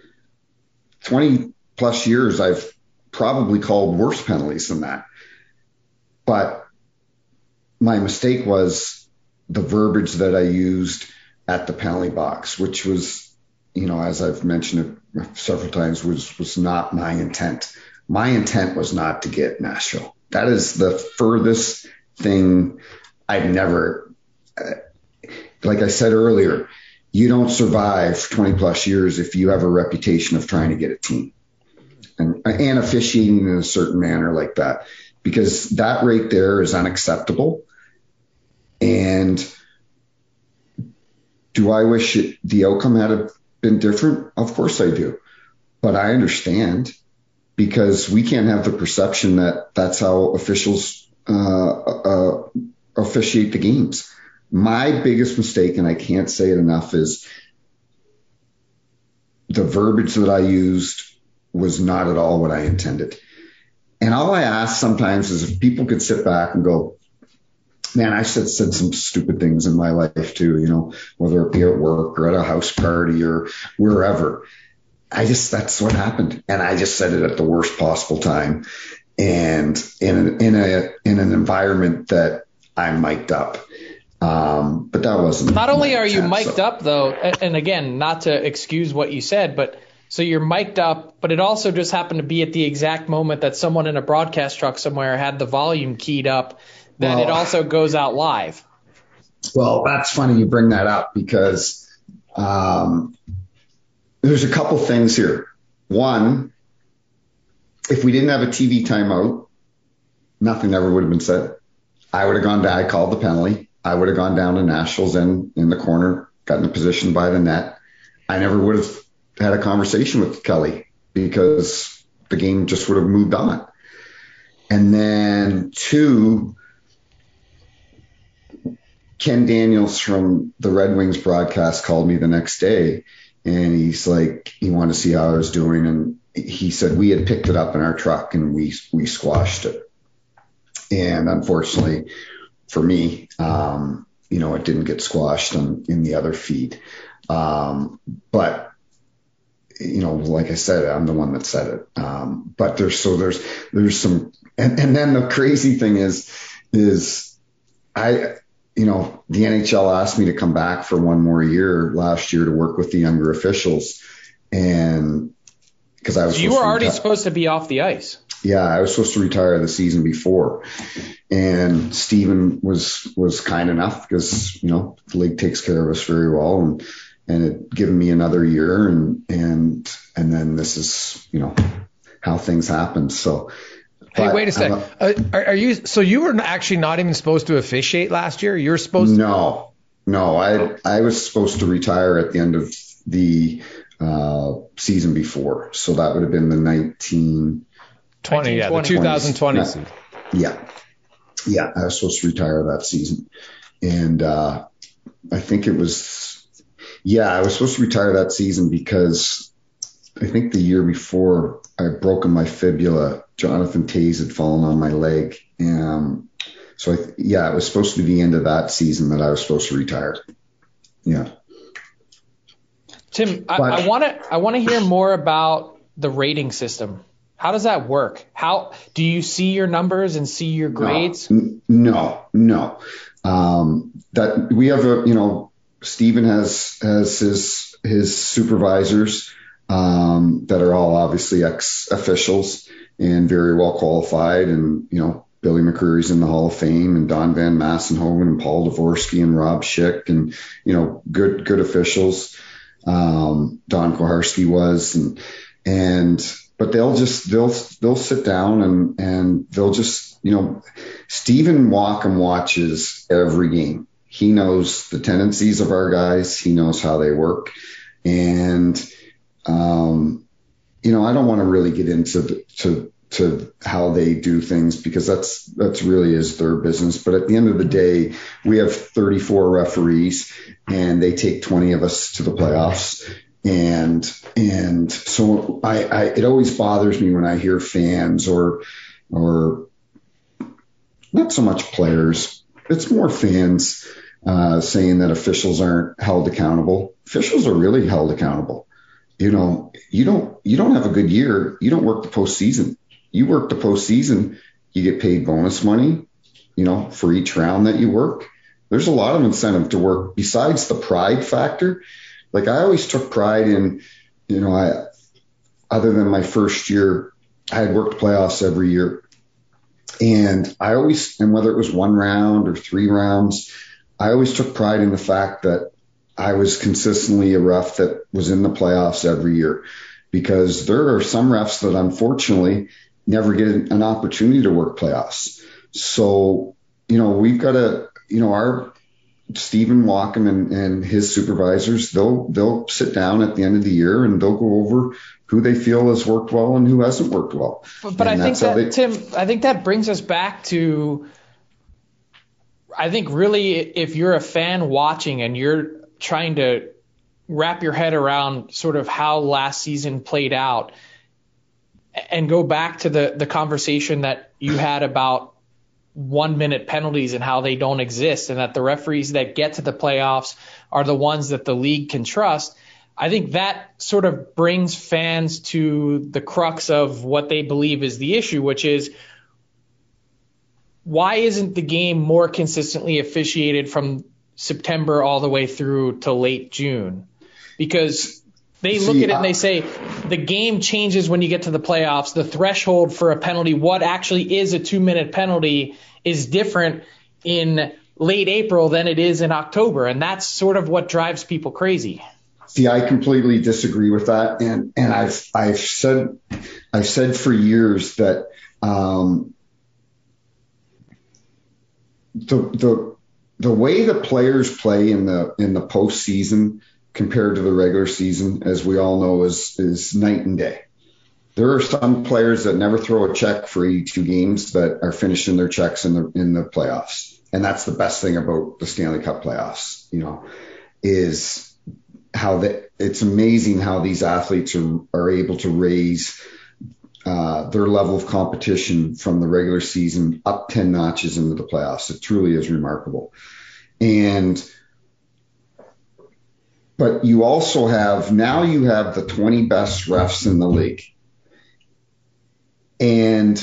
20 plus years, I've probably called worse penalties than that. But my mistake was the verbiage that I used at the penalty box, which was, as I've mentioned it several times, was not my intent. My intent was not to get Nashville. That is the furthest thing I've never, like I said earlier, you don't survive 20 plus years if you have a reputation of trying to get a team and officiating in a certain manner like that, because that right there is unacceptable. And do I wish the outcome had been different? Of course I do. But I understand, because we can't have the perception that that's how officials officiate the games. My biggest mistake, and I can't say it enough, is the verbiage that I used was not at all what I intended. And all I ask sometimes is if people could sit back and go, man, I said some stupid things in my life too, whether it be at work or at a house party or wherever. That's what happened. And I just said it at the worst possible time and in an environment that I'm mic'd up. But that wasn't. Not only are you mic'd up though, and again, not to excuse what you said, but so you're mic'd up, but it also just happened to be at the exact moment that someone in a broadcast truck somewhere had the volume keyed up, that it also goes out live. Well, that's funny you bring that up, because there's a couple things here. One, if we didn't have a TV timeout, nothing ever would have been said. I would have gone down. I called the penalty. I would have gone down to Nashville's in the corner, gotten a position by the net. I never would have had a conversation with Kelly, because the game just would have moved on. And then two, Ken Daniels from the Red Wings broadcast called me the next day, and he's like, he wanted to see how I was doing. And he said, we had picked it up in our truck and we squashed it. And unfortunately for me, it didn't get squashed in the other feed. But, like I said, I'm the one that said it. But there's some, and then the crazy thing is the NHL asked me to come back for one more year last year to work with the younger officials. And because I was, so you were already supposed to be off the ice. Yeah, I was supposed to retire the season before. And Steven was kind enough, because, the league takes care of us very well, and it given me another year, and then this is, how things happen. So, hey, wait a second. Are you, so you were actually not even supposed to officiate last year? You were supposed to? No, I was supposed to retire at the end of the season before. So that would have been the 2020, the 2020 season. Yeah, I was supposed to retire that season. And I think it was, I was supposed to retire that season because I think the year before I had broken my fibula. Jonathan Toews had fallen on my leg. So it was supposed to be the end of that season that I was supposed to retire. Yeah. Tim, I want to hear more about the rating system. How does that work? How do you see your numbers and see your grades? No. that we have Steven has his supervisors, that are all obviously ex-officials and very well qualified. And, Billy McCreary's in the Hall of Fame, and Don Van Massenhoven and Paul Dvorsky and Rob Schick, and, good officials. Don Koharski was, but they'll sit down and they'll just, Stephen Walkom watches every game. He knows the tendencies of our guys. He knows how they work. And, I don't want to really get into to how they do things, because that's really is their business. But at the end of the day, we have 34 referees, and they take 20 of us to the playoffs. And so it always bothers me when I hear fans or not so much players, it's more fans, saying that officials aren't held accountable. Officials are really held accountable. You don't have a good year, you don't work the postseason. You work the postseason, you get paid bonus money, for each round that you work. There's a lot of incentive to work besides the pride factor. Like, I always took pride in, other than my first year, I had worked playoffs every year. And whether it was one round or 3 rounds, I always took pride in the fact that I was consistently a ref that was in the playoffs every year, because there are some refs that unfortunately never get an opportunity to work playoffs. So, we've got our Stephen Walkom and his supervisors, they'll sit down at the end of the year and they'll go over who they feel has worked well and who hasn't worked well. But I think that, Tim, I think that brings us back to, I think really if you're a fan watching and you're trying to wrap your head around sort of how last season played out, and go back to the conversation that you had about 1-minute penalties and how they don't exist, and that the referees that get to the playoffs are the ones that the league can trust. I think that sort of brings fans to the crux of what they believe is the issue, which is, why isn't the game more consistently officiated from September all the way through to late June? Because they look at it and they say the game changes when you get to the playoffs. The threshold for a penalty, what actually is a 2-minute penalty, is different in late April than it is in October. And that's sort of what drives people crazy. See, I completely disagree with that. And I've said for years that the way the players play in the postseason compared to the regular season, as we all know, is night and day. There are some players that never throw a check for 82 games that are finishing their checks in the playoffs. And that's the best thing about the Stanley Cup playoffs, is how it's amazing how these athletes are able to raise their level of competition from the regular season up 10 notches into the playoffs. It truly is remarkable. But you also have the 20 best refs in the league. And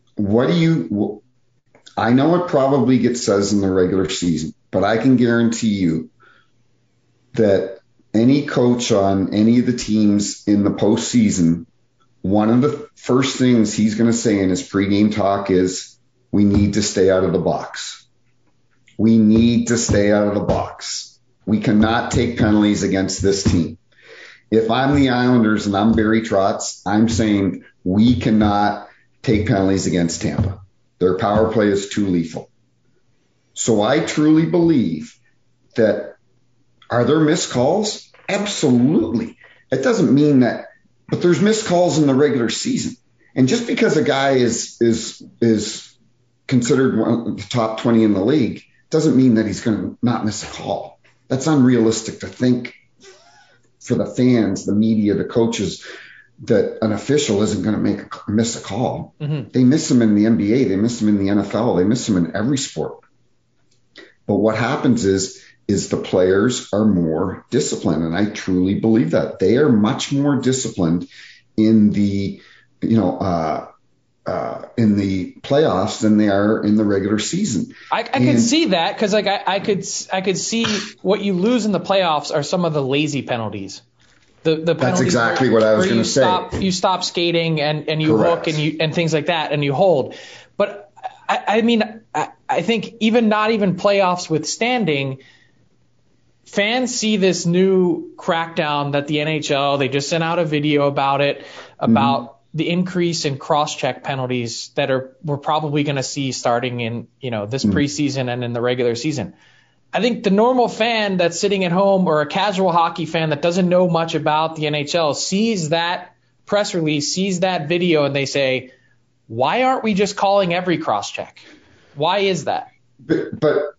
I know it probably gets said in the regular season, but I can guarantee you that any coach on any of the teams in the postseason, one of the first things he's going to say in his pregame talk is, we need to stay out of the box. We need to stay out of the box. We cannot take penalties against this team. If I'm the Islanders and I'm Barry Trotz, I'm saying we cannot take penalties against Tampa. Their power play is too lethal. So I truly believe that, are there missed calls? Absolutely. It doesn't mean that, but there's missed calls in the regular season. And just because a guy is considered one of the top 20 in the league doesn't mean that he's going to not miss a call. That's unrealistic to think for the fans, the media, the coaches, that an official isn't going to miss a call. Mm-hmm. They miss them in the NBA. They miss them in the NFL. They miss them in every sport. But what happens is the players are more disciplined. And I truly believe that they are much more disciplined in the, in the playoffs than they are in the regular season. I could see that because like I could see what you lose in the playoffs are some of the lazy penalties. The penalties that's exactly what I was going to say. You stop skating and you Correct. hook and things like that and you hold. But I mean I think not even playoffs withstanding, fans see this new crackdown that the NHL, they just sent out a video about it, about the increase in cross-check penalties that we're probably going to see starting in, this preseason and in the regular season. I think the normal fan that's sitting at home or a casual hockey fan that doesn't know much about the NHL sees that press release, sees that video, and they say, why aren't we just calling every cross-check? Why is that? But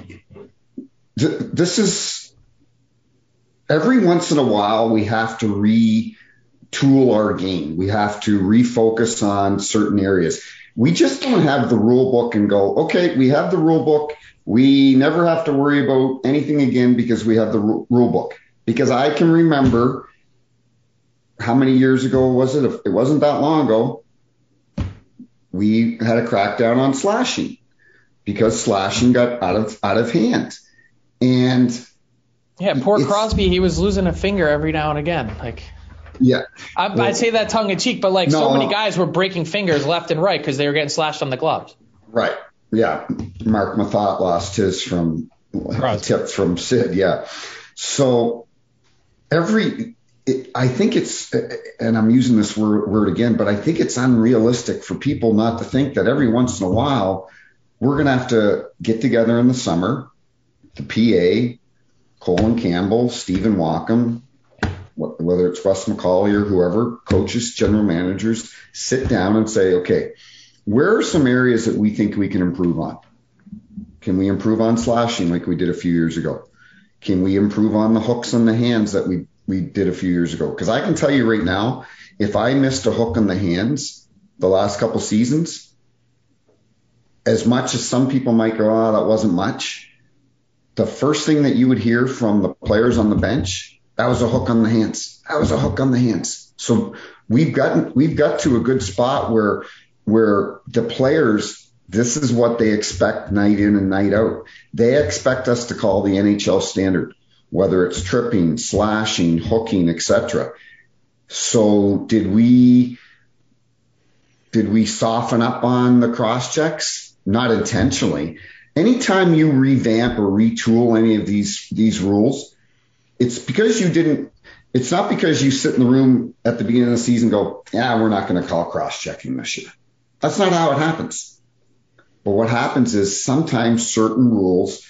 this is every once in a while we have to retool our game. We have to refocus on certain areas. We just don't have the rule book and go, okay, we have the rule book. We never have to worry about anything again because we have the rule book. Because I can remember how many years ago was it? It wasn't that long ago. We had a crackdown on slashing because slashing got out of hand. And yeah, poor Crosby, he was losing a finger every now and again. Yeah. I'd say that tongue in cheek, but so many guys were breaking fingers left and right because they were getting slashed on the gloves. Right. Yeah. Mark Mathot lost his from a tip from Sid. Yeah. So I think it's, and I'm using this word again, but I think it's unrealistic for people not to think that every once in a while we're going to have to get together in the summer, the PA, Colin Campbell, Stephen Walkham, whether it's Russ McCauley or whoever, coaches, general managers, sit down and say, okay, where are some areas that we think we can improve on? Can we improve on slashing like we did a few years ago? Can we improve on the hooks on the hands that we did a few years ago? Because I can tell you right now, if I missed a hook on the hands the last couple seasons, as much as some people might go, oh, that wasn't much, the first thing that you would hear from the players on the bench, that was a hook on the hands. That was a hook on the hands. So we've got to a good spot where the players, this is what they expect night in and night out. They expect us to call the NHL standard, whether it's tripping, slashing, hooking, etc. So did we soften up on the cross checks? Not intentionally. Anytime you revamp or retool any of these rules, it's not because you sit in the room at the beginning of the season and go, yeah, we're not going to call cross-checking this year. That's not how it happens. But what happens is sometimes certain rules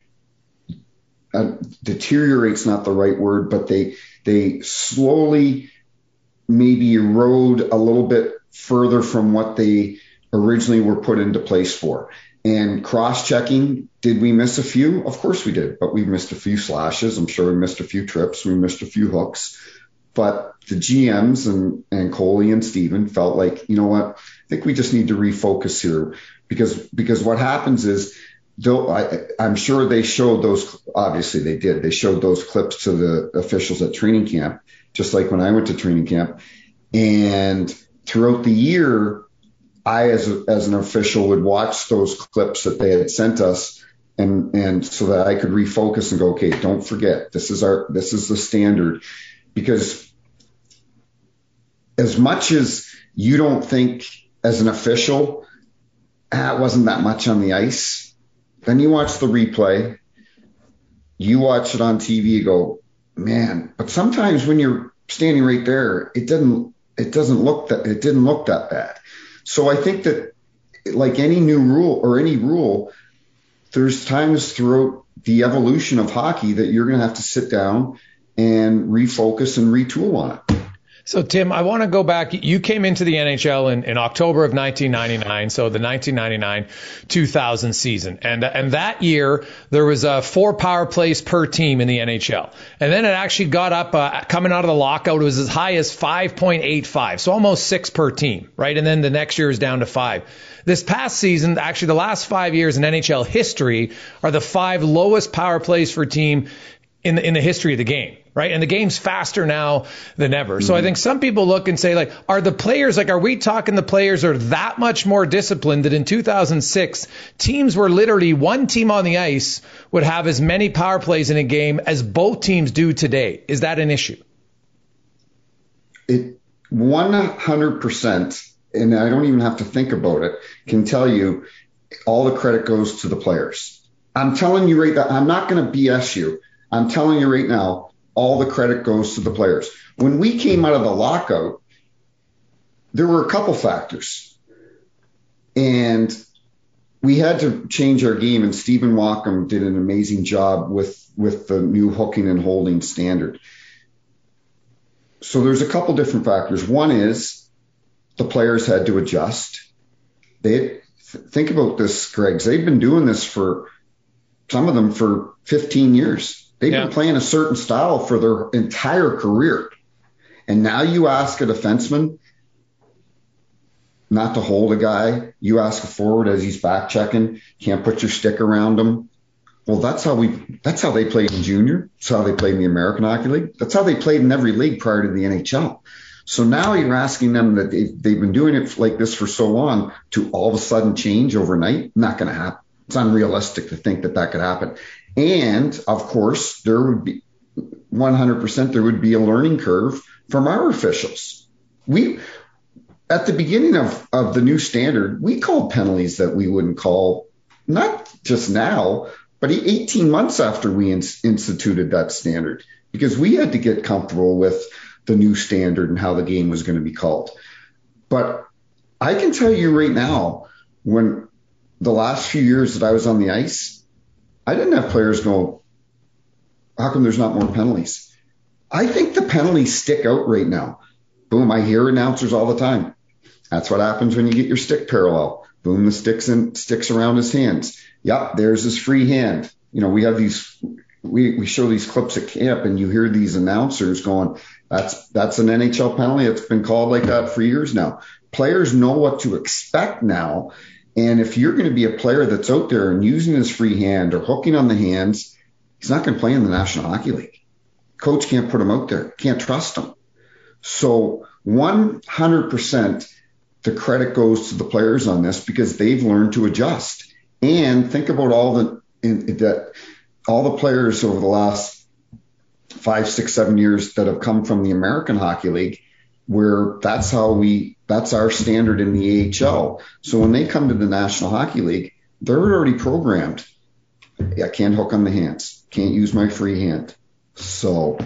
deteriorate's not the right word, but they slowly maybe erode a little bit further from what they originally were put into place for. And cross-checking, did we miss a few? Of course we did, but we missed a few slashes. I'm sure we missed a few trips. We missed a few hooks. But the GMs and Coley and Steven felt like, you know what, I think we just need to refocus here because what happens is, I'm sure they showed those, obviously they did. They showed those clips to the officials at training camp, just like when I went to training camp. And throughout the year, I, as an official, would watch those clips that they had sent us, and so that I could refocus and go, okay, don't forget, this is the standard. Because as much as you don't think as an official, it wasn't that much on the ice, then you watch the replay, you watch it on TV, you go, man. But sometimes when you're standing right there, it didn't look that bad. So I think that, like any new rule or any rule, there's times throughout the evolution of hockey that you're going to have to sit down and refocus and retool on it. So, Tim, I want to go back. You came into the NHL in October of 1999, so the 1999-2000 season. And that year, there was 4 power plays per team in the NHL. And then it actually got up, coming out of the lockout, it was as high as 5.85, so almost 6 per team, right? And then the next year is down to 5. This past season, actually the last 5 years in NHL history, are the 5 lowest power plays per team in the history of the game, right? And the game's faster now than ever. So I think some people look and say, like, are we talking the players are that much more disciplined that in 2006, teams were literally one team on the ice would have as many power plays in a game as both teams do today? Is that an issue? It 100%, and I don't even have to think about it, can tell you all the credit goes to the players. I'm telling you right now, I'm not going to BS you. I'm telling you right now, all the credit goes to the players. When we came out of the lockout, there were a couple factors. And we had to change our game, and Stephen Wacom did an amazing job with the new hooking and holding standard. So there's a couple different factors. One is the players had to adjust. Think about this, Greg. They've been doing this for some of them for 15 years. They've been playing a certain style for their entire career. And now you ask a defenseman not to hold a guy. You ask a forward as he's back checking, can't put your stick around him. Well, that's how they played in junior. That's how they played in the American Hockey League. That's how they played in every league prior to the NHL. So now you're asking them that they've been doing it like this for so long to all of a sudden change overnight. Not going to happen. It's unrealistic to think that could happen. And of course, there would be 100%, there would be a learning curve from our officials. At the beginning of the new standard, we called penalties that we wouldn't call, not just now, but 18 months after we instituted that standard, because we had to get comfortable with the new standard and how the game was going to be called. But I can tell you right now, when the last few years that I was on the ice, I didn't have players go, how come there's not more penalties? I think the penalties stick out right now. Boom, I hear announcers all the time. That's what happens when you get your stick parallel. Boom, the sticks around his hands. Yep, there's his free hand. You know, we have these, we show these clips at camp, and you hear these announcers going, that's an NHL penalty. It's been called like that for years now. Players know what to expect now. And if you're going to be a player that's out there and using his free hand or hooking on the hands, he's not going to play in the National Hockey League. Coach can't put him out there. Can't trust him. So 100% the credit goes to the players on this, because they've learned to adjust. And think about all the players over the last 5, 6, 7 years that have come from the American Hockey League, where that's our standard in the AHL. So when they come to the National Hockey League, they're already programmed. I can't hook on the hands. Can't use my free hand. So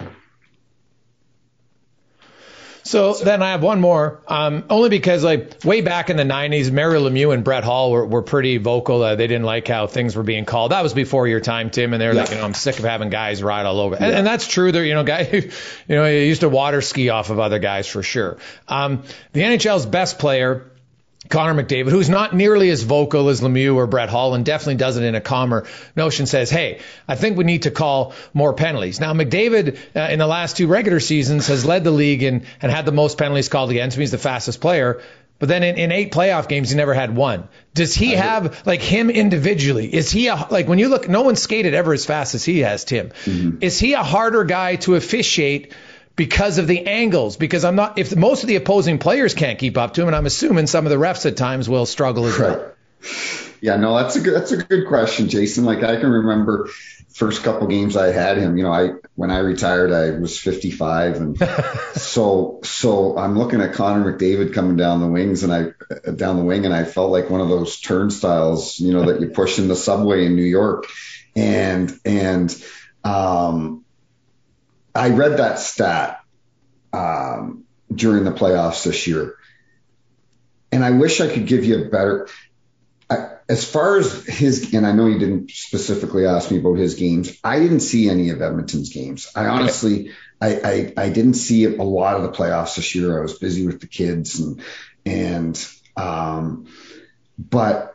then I have one more, only because, like, way back in the 90s, Mario Lemieux and Brett Hall were pretty vocal. They didn't like how things were being called. That was before your time, Tim, and they're like, I'm sick of having guys ride all over. And that's true. They're, guy who, you used to water ski off of other guys for sure. The NHL's best player, Connor McDavid, who's not nearly as vocal as Lemieux or Brett Hall, and definitely does it in a calmer notion, says, hey, I think we need to call more penalties. Now, McDavid, in the last 2 regular seasons, has led the league and had the most penalties called against him. He's the fastest player. But then in 8 playoff games, he never had one. Does he have, like, him individually? Is he when you look, no one skated ever as fast as he has, Tim. Mm-hmm. Is he a harder guy to officiate because of the angles? Because if most of the opposing players can't keep up to him, and I'm assuming some of the refs at times will struggle as well. Yeah, no, that's a good question, Jason. Like, I can remember first couple games I had him, when I retired, I was 55. And so I'm looking at Connor McDavid coming down the wing, and I felt like one of those turnstiles, that you push in the subway in New York. And I read that stat during the playoffs this year, and I wish I could give you a better. As far as his, and I know you didn't specifically ask me about his games, I didn't see any of Edmonton's games. I honestly, I didn't see a lot of the playoffs this year. I was busy with the kids, but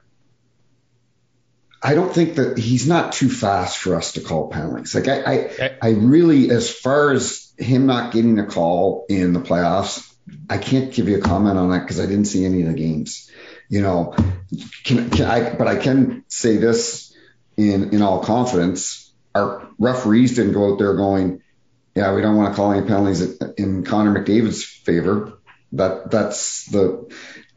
I don't think that he's not too fast for us to call penalties. Like I really, as far as him not getting a call in the playoffs, I can't give you a comment on that because I didn't see any of the games. But I can say this in all confidence. our referees didn't go out there going, yeah, we don't want to call any penalties in Connor McDavid's favor. That's the,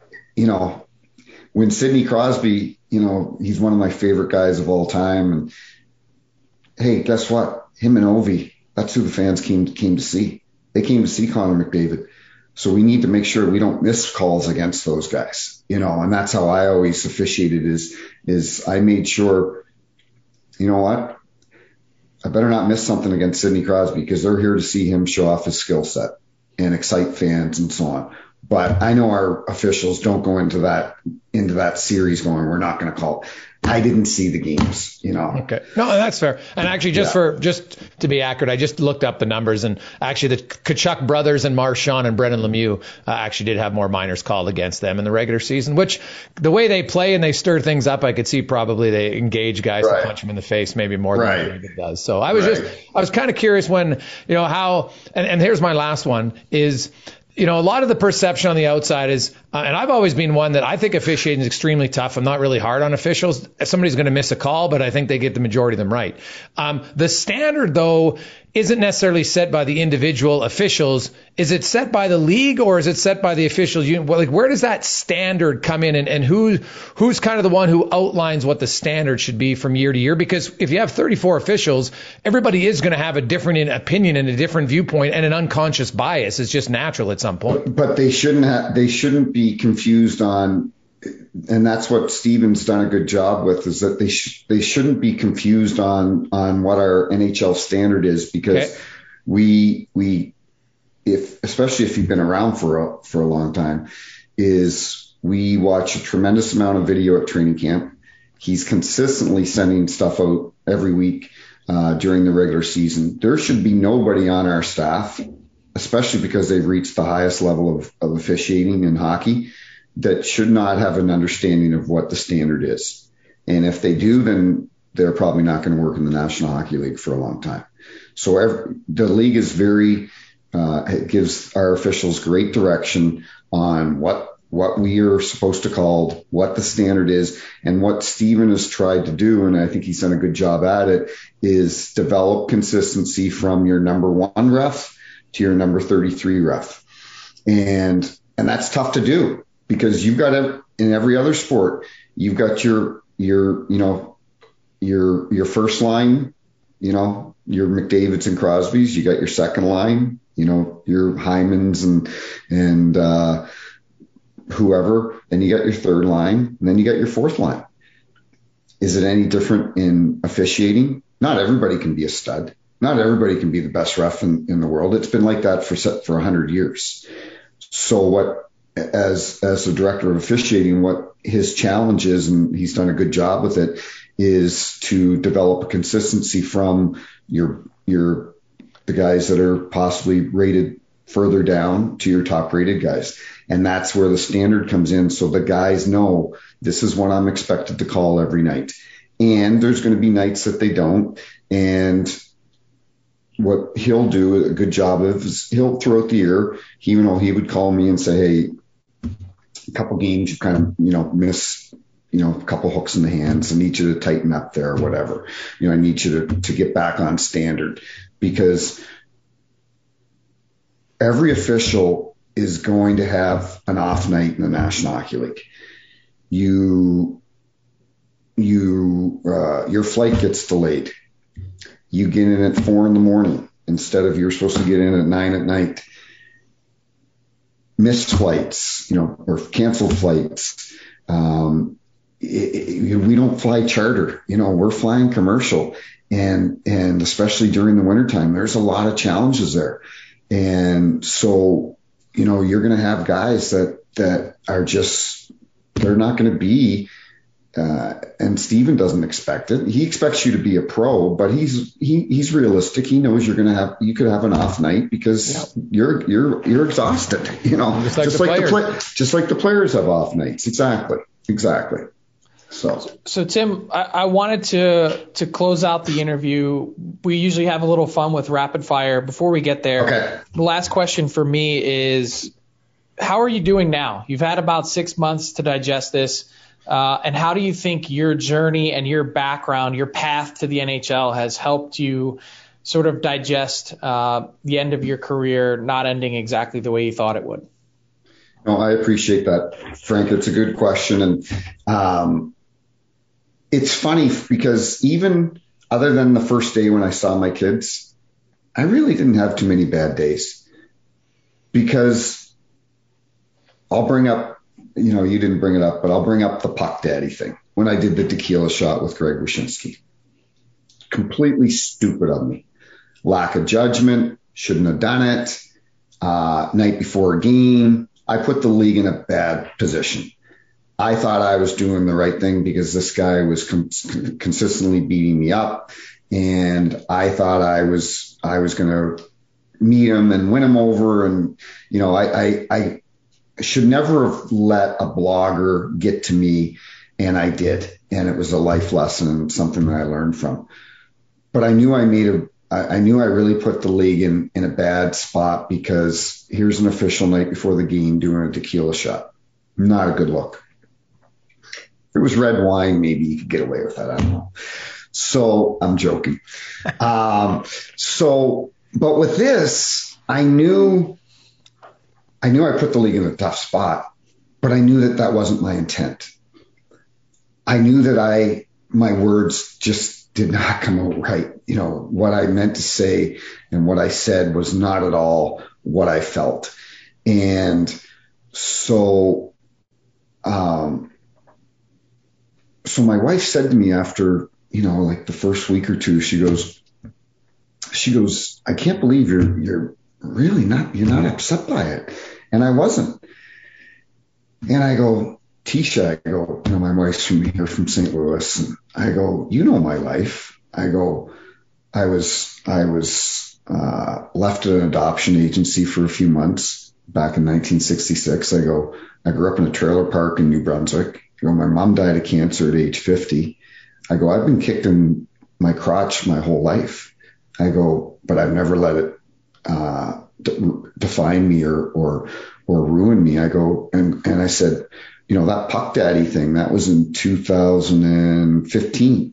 when Sidney Crosby, he's one of my favorite guys of all time. And hey, guess what? Him and Ovi, that's who the fans came to see. They came to see Connor McDavid. So we need to make sure we don't miss calls against those guys, and that's how I always officiated is I made sure, you know what? I better not miss something against Sidney Crosby because they're here to see him show off his skill set and excite fans and so on. But I know our officials don't go into that series going, we're not going to call. I didn't see the games, Okay. No, that's fair. And actually, just to be accurate, I just looked up the numbers, and actually the Tkachuk brothers and Marchand and Brendan Lemieux actually did have more minors called against them in the regular season, which the way they play and they stir things up, I could see probably they engage guys to punch them in the face maybe more than David does. So I was kind of curious when, how, and here's my last one is, a lot of the perception on the outside is, and I've always been one that I think officiating is extremely tough. I'm not really hard on officials. Somebody's going to miss a call, but I think they get the majority of them right. The standard, though, isn't necessarily set by the individual officials. Is it set by the league or is it set by the officials? Where does that standard come in, and who's kind of the one who outlines what the standard should be from year to year? Because if you have 34 officials, everybody is going to have a different opinion and a different viewpoint and an unconscious bias. It's just natural at some point. But they shouldn't be confused on, and that's what Steven's done a good job with, is that they shouldn't be confused on what our NHL standard is, because especially if you've been around for a long time, is we watch a tremendous amount of video at training camp. He's consistently sending stuff out every week during the regular season. There should be nobody on our staff, especially because they've reached the highest level of officiating in hockey, that should not have an understanding of what the standard is. And if they do, then they're probably not going to work in the National Hockey League for a long time. So the league is it gives our officials great direction on what we are supposed to call, what the standard is, and what Steven has tried to do, and I think he's done a good job at it, is develop consistency from your number 1 ref to your number 33 ref. And that's tough to do, because you've got in every other sport, you've got your first line, your McDavids and Crosbys, you got your second line, your Hymans and whoever, and you got your third line, and then you got your fourth line. Is it any different in officiating? Not everybody can be a stud. Not everybody can be the best ref in the world. It's been like that for 100 years. So as the director of officiating, what his challenge is, and he's done a good job with it, is to develop a consistency from the guys that are possibly rated further down to your top rated guys. And that's where the standard comes in. So the guys know this is what I'm expected to call every night. And there's going to be nights that they don't. And what he'll do a good job of is he'll, throughout the year, he would call me and say, hey, a couple games you kind of, miss, a couple hooks in the hands. I need you to tighten up there or whatever. I need you to get back on standard, because every official is going to have an off night in the National Hockey League. Your flight gets delayed. You get in at 4 a.m. instead of you're supposed to get in at 9 p.m. Missed flights, or canceled flights. We don't fly charter, we're flying commercial, and especially during the wintertime, there's a lot of challenges there. And so, you're going to have guys that are just, they're not going to be, and Steven doesn't expect it. He expects you to be a pro, but he's realistic. He knows you could have an off night because you're exhausted, just like the players have off nights. Exactly. So Tim, I wanted to close out the interview. We usually have a little fun with rapid fire. Before we get there, okay. The last question for me is, how are you doing now? You've had about 6 months to digest this. And how do you think your journey and your background, your path to the NHL has helped you sort of digest the end of your career not ending exactly the way you thought it would? No, I appreciate that, Frank. It's a good question. And it's funny because even other than the first day when I saw my kids, I really didn't have too many bad days, because I'll bring up, you didn't bring it up, but I'll bring up the puck daddy thing. When I did the tequila shot with Greg Wyshynski, completely stupid of me. Lack of judgment, shouldn't have done it. Night before a game, I put the league in a bad position. I thought I was doing the right thing because this guy was consistently beating me up, and I thought I was going to meet him and win him over. And I should never have let a blogger get to me, and I did, and it was a life lesson and something that I learned from. But I knew I really put the league in a bad spot, because here's an official night before the game doing a tequila shot. Not a good look. If it was red wine, maybe you could get away with that. I don't know. So I'm joking. But with this, I knew I put the league in a tough spot, but I knew that wasn't my intent. I knew that my words just did not come out right. What I meant to say and what I said was not at all what I felt. And so my wife said to me after, like the first week or two, she goes, I can't believe you're really not upset by it. And I wasn't. And I go, Tisha, my wife's from St. Louis. And I go, my life. I go, I was left at an adoption agency for a few months back in 1966. I go, I grew up in a trailer park in New Brunswick. I go, my mom died of cancer at age 50. I go, I've been kicked in my crotch my whole life. I go, but I've never let it define me or ruin me. I go, and I said, that puck daddy thing, that was in 2015.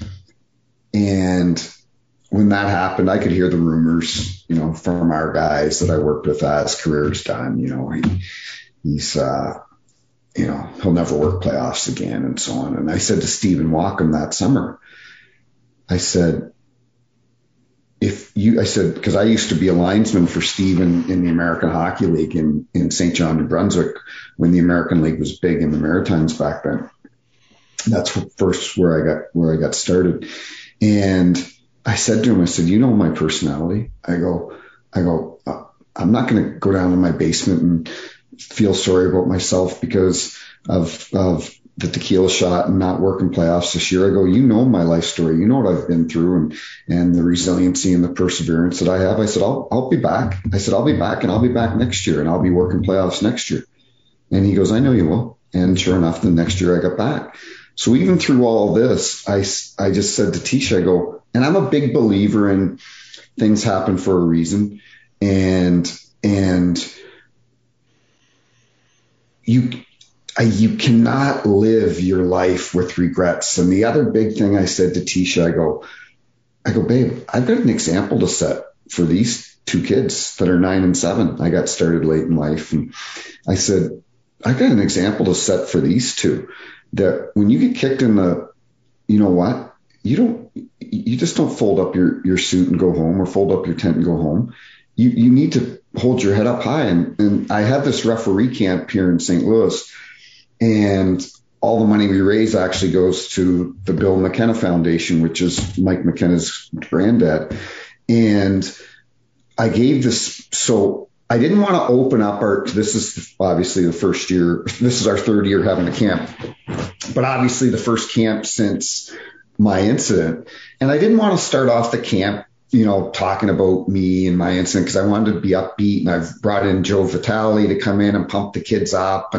And when that happened, I could hear the rumors, from our guys that I worked with, his career's done. He's he'll never work playoffs again, and so on. And I said to Stephen Walkham that summer, I said, because I used to be a linesman for Stephen in the American Hockey League in St. John, New Brunswick, when the American League was big in the Maritimes back then. That's first where I got started. And I said to him, I said, my personality. I go, I'm not going to go down in my basement and feel sorry about myself because of the tequila shot and not working playoffs this year. I go, my life story. What I've been through and the resiliency and the perseverance that I have. I said, I'll be back. I said, I'll be back, and I'll be back next year, and I'll be working playoffs next year. And he goes, I know you will. And sure enough, the next year I got back. So even through all this, I just said to Tisha, I go, and I'm a big believer in things happen for a reason. And you cannot live your life with regrets. And the other big thing I said to Tisha, I go, babe, I've got an example to set for these two kids that are 9 and 7. I got started late in life. And I said, I've got an example to set for these two, that when you get kicked in the, you just don't fold up your suit and go home, or fold up your tent and go home. You need to hold your head up high. And I had this referee camp here in St. Louis, and all the money we raise actually goes to the Bill McKenna Foundation, which is Mike McKenna's granddad. And I gave this, so I didn't want to open up this is obviously the first year, this is our third year having a camp, but obviously the first camp since my incident. And I didn't want to start off the camp, talking about me and my incident, because I wanted to be upbeat. And I've brought in Joe Vitale to come in and pump the kids up.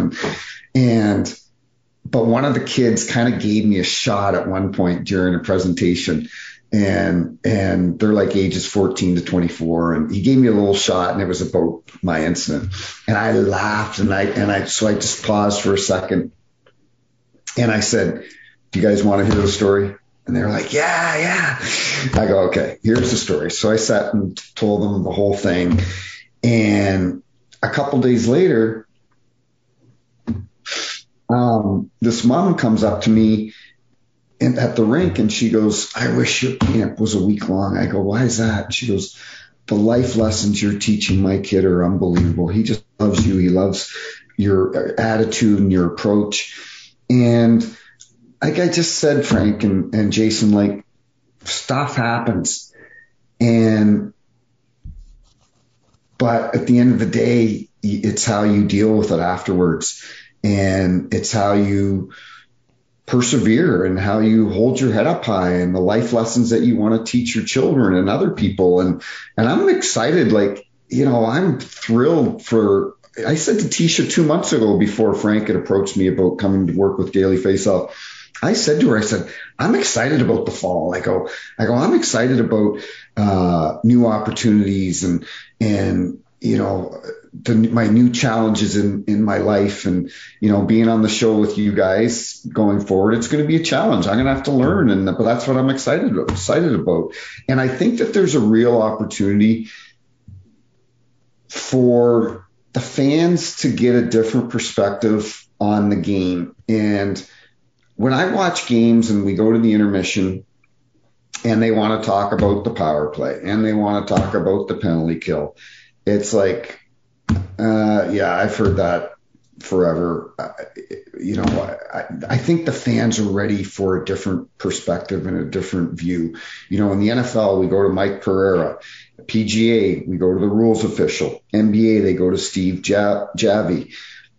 But one of the kids kind of gave me a shot at one point during a presentation, and they're like ages 14 to 24. And he gave me a little shot, and it was about my incident. And I laughed, so I just paused for a second. And I said, do you guys want to hear the story? And they were like, yeah. I go, okay, here's the story. So I sat and told them the whole thing. And a couple days later, this mom comes up to me at the rink and she goes, I wish your camp was a week long. I go, why is that? And she goes, the life lessons you're teaching my kid are unbelievable. He just loves you. He loves your attitude and your approach. And like I just said, Frank and Jason, like, stuff happens. But at the end of the day, it's how you deal with it afterwards. And it's how you persevere and how you hold your head up high and the life lessons that you want to teach your children and other people. And I'm excited, like, I'm thrilled I said to Tisha 2 months ago before Frank had approached me about coming to work with Daily Faceoff, I said to her, I'm excited about the fall. I go, I'm excited about new opportunities and my new challenges in my life, and being on the show with you guys going forward. It's going to be a challenge. I'm going to have to learn, but that's what I'm excited about. And I think that there's a real opportunity for the fans to get a different perspective on the game. And when I watch games and we go to the intermission and they want to talk about the power play and they want to talk about the penalty kill, it's like, I've heard that forever. I think the fans are ready for a different perspective and a different view. In the NFL, we go to Mike Pereira. PGA, we go to the rules official. NBA, they go to Steve Javie.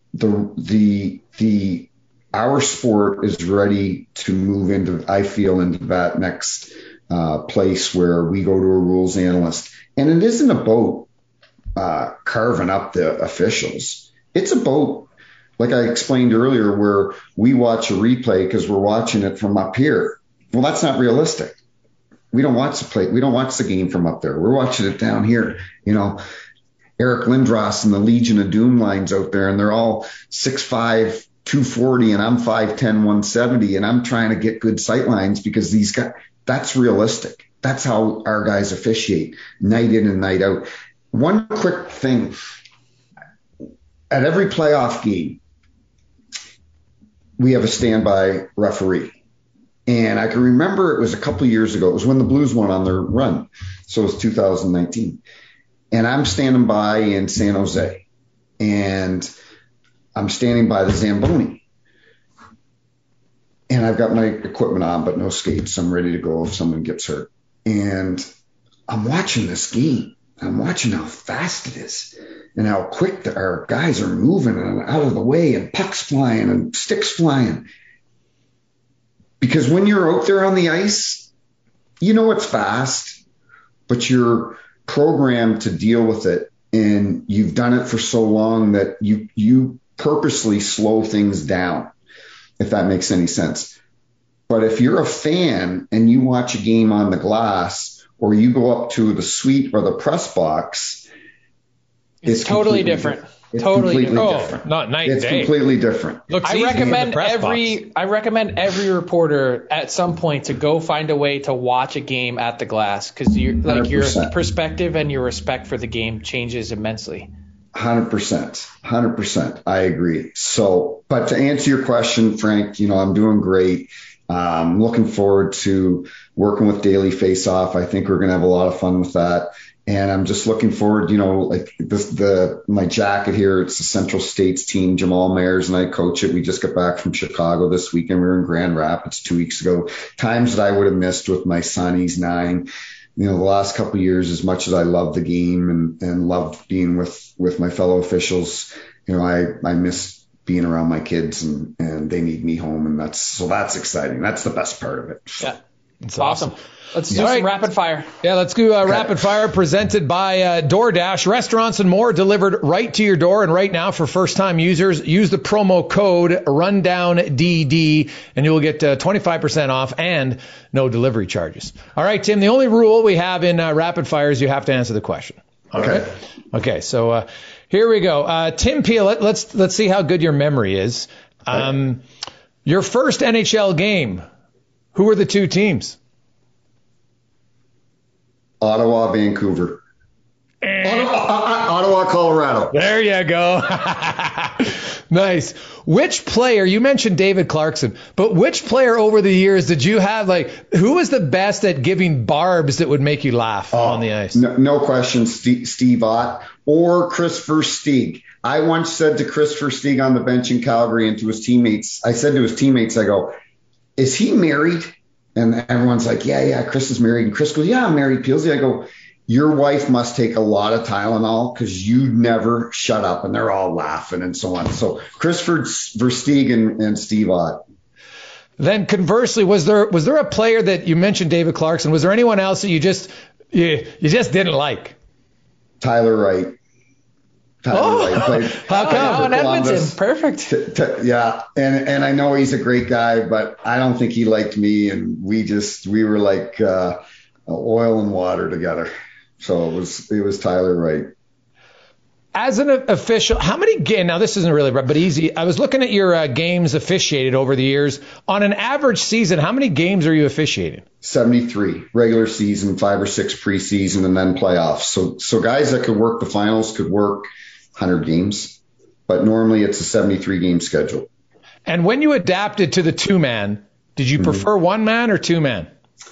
Our sport is ready to move into that next place where we go to a rules analyst. And it isn't about carving up the officials. It's about, like I explained earlier, where we watch a replay because we're watching it from up here. Well, that's not realistic. We don't watch the play. We don't watch the game from up there. We're watching it down here. Eric Lindros and the Legion of Doom lines out there, and they're all 6'5", 240, and I'm 5'10", 170, and I'm trying to get good sight lines because these guys, that's realistic. That's how our guys officiate night in and night out. One quick thing, at every playoff game, we have a standby referee. And I can remember it was a couple of years ago. It was when the Blues went on their run. So it was 2019. And I'm standing by in San Jose. And I'm standing by the Zamboni. And I've got my equipment on, but no skates. I'm ready to go if someone gets hurt. And I'm watching this game. I'm watching how fast it is and how quick our guys are moving and out of the way and pucks flying and sticks flying. Because when you're out there on the ice, it's fast, but you're programmed to deal with it. And you've done it for so long that you purposely slow things down, if that makes any sense. But if you're a fan and you watch a game on the glass, or you go up to the suite or the press box, it's totally different. It's totally completely different. Not night and day. It's completely different. I recommend every reporter at some point to go find a way to watch a game at the glass, because your perspective and your respect for the game changes immensely. 100%. I agree. So, but to answer your question, Frank, I'm doing great. I'm looking forward to working with Daily Faceoff. I think we're going to have a lot of fun with that. And I'm just looking forward, like my jacket here, it's the Central States team. Jamal Mayers and I coach it. We just got back from Chicago this weekend. We were in Grand Rapids 2 weeks ago. Times that I would have missed with my son, he's 9. The last couple of years, as much as I love the game and loved being with my fellow officials, I miss being around my kids and they need me home. And that's exciting. That's the best part of it. So. Yeah. It's awesome. Let's do some rapid fire. Yeah, let's do rapid fire presented by DoorDash. Restaurants and more delivered right to your door. And right now, for first-time users, use the promo code RUNDOWNDD, and you will get 25% off and no delivery charges. All right, Tim, the only rule we have in rapid fire is you have to answer the question. All right? Okay, so here we go. Tim Peel, let's see how good your memory is. Your first NHL game, who were the two teams? Ottawa, Vancouver. Ottawa, Colorado. There you go. Nice. Which player, you mentioned David Clarkson, but which player over the years did you have, like, who was the best at giving barbs that would make you laugh on the ice? No question, Steve Ott or Chris Versteeg. I once said to Chris Versteeg on the bench in Calgary and to his teammates, I go, is he married? And everyone's like, yeah, Chris is married. And Chris goes, yeah, I'm married, Peelsy. I go, your wife must take a lot of Tylenol because you never shut up. And they're all laughing and so on. So Chris Versteeg and Steve Ott. Then conversely, was there a player that you mentioned, David Clarkson? Was there anyone else that you just didn't like? Tyler Wright. Wright played. How come? Edmonton. Perfect. Yeah. And I know he's a great guy, but I don't think he liked me. And we were like oil and water together. So it was Tyler Wright. As an official, how many games? Now this isn't really, but easy. I was looking at your games officiated over the years. On an average season, how many games are you officiating? 73 regular season, 5 or 6 preseason, and then playoffs. So guys that could work the finals could work 100 games, but normally it's a 73 game schedule. And when you adapted to the 2-man, did you prefer 1-man or 2-man?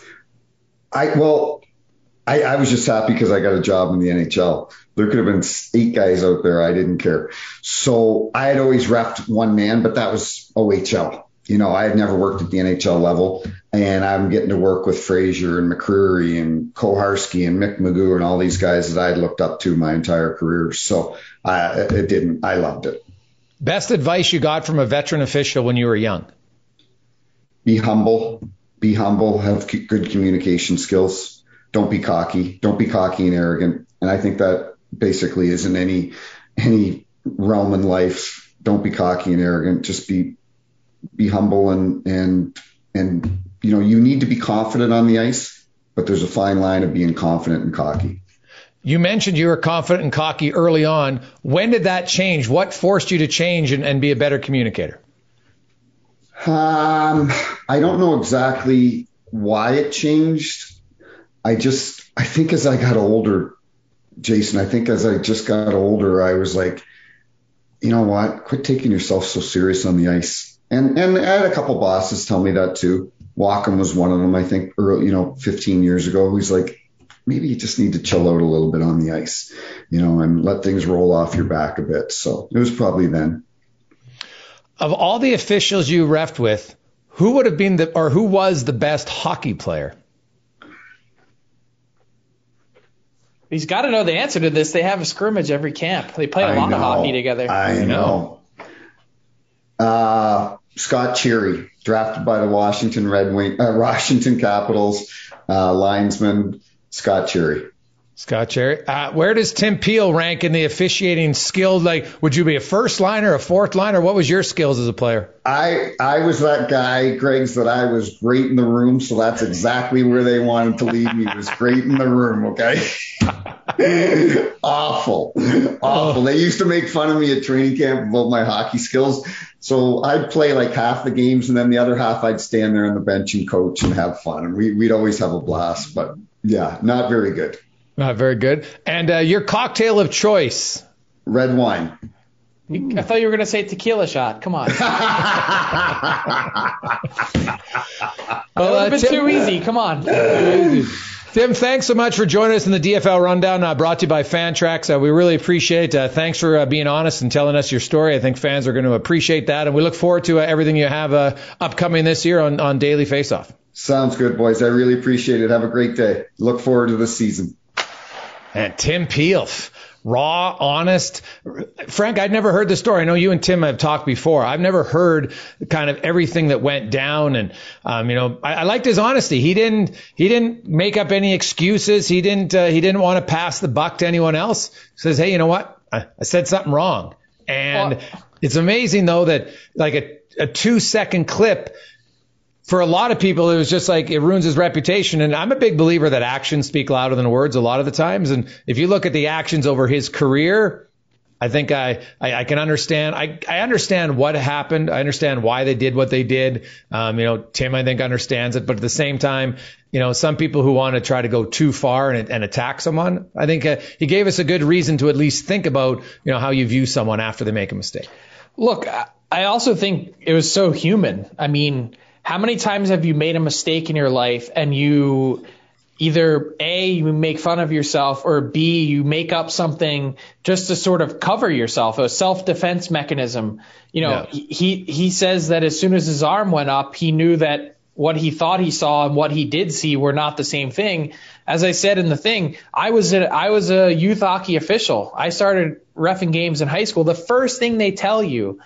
I was just happy because I got a job in the NHL. There could have been 8 guys out there. I didn't care. So I had always repped 1-man, but that was OHL. I had never worked at the NHL level, and I'm getting to work with Fraser and McCreary and Koharski and Mick Magoo and all these guys that I had looked up to my entire career. So I loved it. Best advice you got from a veteran official when you were young? Be humble. Have good communication skills. Don't be cocky. Don't be cocky and arrogant. And I think that basically is in any realm in life. Don't be cocky and arrogant. Just be humble and you need to be confident on the ice, but there's a fine line of being confident and cocky. You mentioned you were confident and cocky early on. When did that change? What forced you to change and be a better communicator? I don't know exactly why it changed. I think as I got older, Jason, I was like, you know what? Quit taking yourself so serious on the ice. And I had a couple bosses tell me that too. Walkham was one of them, I think, 15 years ago. He's like, maybe you just need to chill out a little bit on the ice, and let things roll off your back a bit. So it was probably then. Of all the officials you refed with, who was the best hockey player? He's got to know the answer to this. They have a scrimmage every camp. They play a lot of hockey together. I know. Scott Cherry, drafted by the Washington Capitals, linesman. Scott Cherry. Where does Tim Peel rank in the officiating skill? Like, would you be a first liner, a fourth liner? What was your skills as a player? I was that guy, Greg's, that I was great in the room. So that's exactly where they wanted to leave me, was great in the room. Okay. Awful. They used to make fun of me at training camp about my hockey skills. So I'd play like half the games, and then the other half I'd stand there on the bench and coach and have fun. And we'd always have a blast, but yeah, not very good. Not very good. And your cocktail of choice? Red wine. I thought you were going to say tequila shot. Come on. Well, a little bit too easy. Come on. Tim, thanks so much for joining us in the DFL Rundown, brought to you by Fantrax. We really appreciate it. Thanks for being honest and telling us your story. I think fans are going to appreciate that, and we look forward to everything you have upcoming this year on Daily Faceoff. Sounds good, boys. I really appreciate it. Have a great day. Look forward to the season. And Tim Peel, raw, honest. Frank, I'd never heard the story. I know you and Tim have talked before. I've never heard kind of everything that went down. And, I liked his honesty. He didn't make up any excuses. He didn't want to pass the buck to anyone else. He says, hey, you know what? I said something wrong. And it's amazing, though, that like a 2-second clip, for a lot of people, it was just like it ruins his reputation. And I'm a big believer that actions speak louder than words a lot of the times. And if you look at the actions over his career, I think I can understand. I understand what happened. I understand why they did what they did. Tim, I think, understands it. But at the same time, some people who want to try to go too far and attack someone, I think he gave us a good reason to at least think about, how you view someone after they make a mistake. Look, I also think it was so human. I mean, how many times have you made a mistake in your life and you either A, you make fun of yourself, or B, you make up something just to sort of cover yourself, a self-defense mechanism. He says that as soon as his arm went up, he knew that what he thought he saw and what he did see were not the same thing. As I said in the thing, I was a youth hockey official. I started reffing games in high school. The first thing they tell you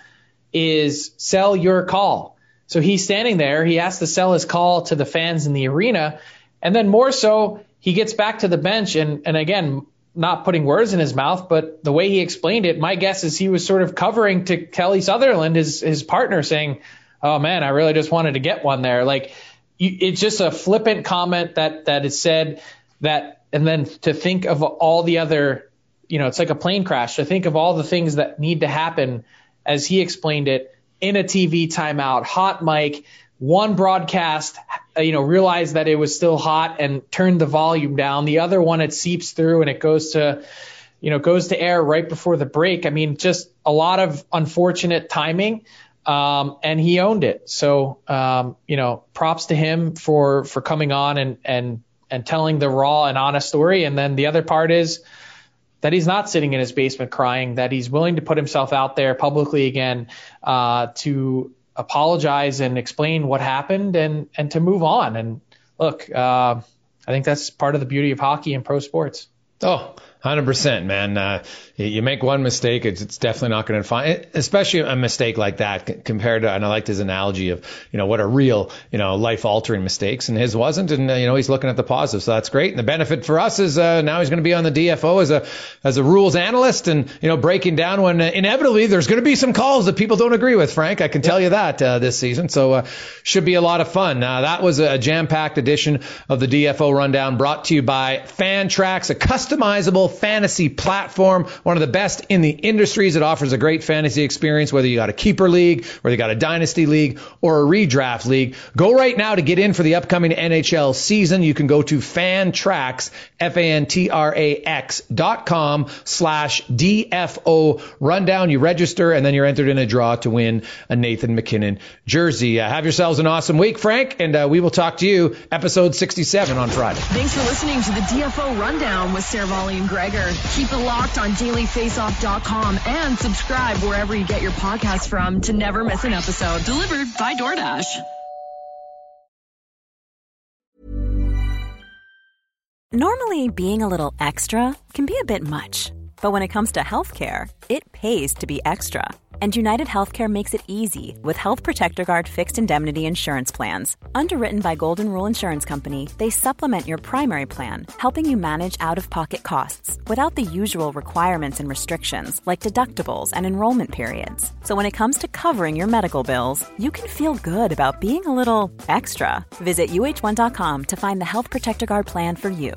is sell your call. So he's standing there. He has to sell his call to the fans in the arena. And then more so, he gets back to the bench, and again, not putting words in his mouth, but the way he explained it, my guess is he was sort of covering to Kelly Sutherland, his partner, saying, "Oh man, I really just wanted to get one there." Like, it's just a flippant comment that is said that, and then to think of all the other, it's like a plane crash. To think of all the things that need to happen, as he explained it, in a TV timeout, hot mic, one broadcast, realized that it was still hot and turned the volume down. The other one, it seeps through and it goes to air right before the break. I mean, just a lot of unfortunate timing, and he owned it. So, props to him for coming on and telling the raw and honest story. And then the other part is that he's not sitting in his basement crying, that he's willing to put himself out there publicly again, to apologize and explain what happened and to move on. And look, I think that's part of the beauty of hockey and pro sports. Oh, 100%, man. You make one mistake, it's definitely not going to find, especially a mistake like that compared to, and I liked his analogy of, what are real, life altering mistakes, and his wasn't. And, he's looking at the positive. So that's great. And the benefit for us is, now he's going to be on the DFO as a rules analyst and, breaking down when inevitably there's going to be some calls that people don't agree with, Frank. I can tell you that, this season. So, should be a lot of fun. That was a jam-packed edition of the DFO Rundown, brought to you by Fantrax, a customizable fantasy platform, one of the best in the industries. It offers a great fantasy experience, whether you got a keeper league, whether you got a dynasty league, or a redraft league. Go right now to get in for the upcoming NHL season. You can go to Fantrax, fantrax.com/DFO Rundown. You register, and then you're entered in a draw to win a Nathan MacKinnon jersey. Have yourselves an awesome week, Frank, and we will talk to you episode 67 on Friday. Thanks for listening to the DFO Rundown with Saravalli and Gregor. Keep it locked on dailyfaceoff.com and subscribe wherever you get your podcasts from to never miss an episode. Delivered by DoorDash. Normally, being a little extra can be a bit much. But when it comes to healthcare, it pays to be extra. And United Healthcare makes it easy with Health Protector Guard fixed indemnity insurance plans. Underwritten by Golden Rule Insurance Company, they supplement your primary plan, helping you manage out-of-pocket costs without the usual requirements and restrictions like deductibles and enrollment periods. So when it comes to covering your medical bills, you can feel good about being a little extra. Visit UH1.com to find the Health Protector Guard plan for you.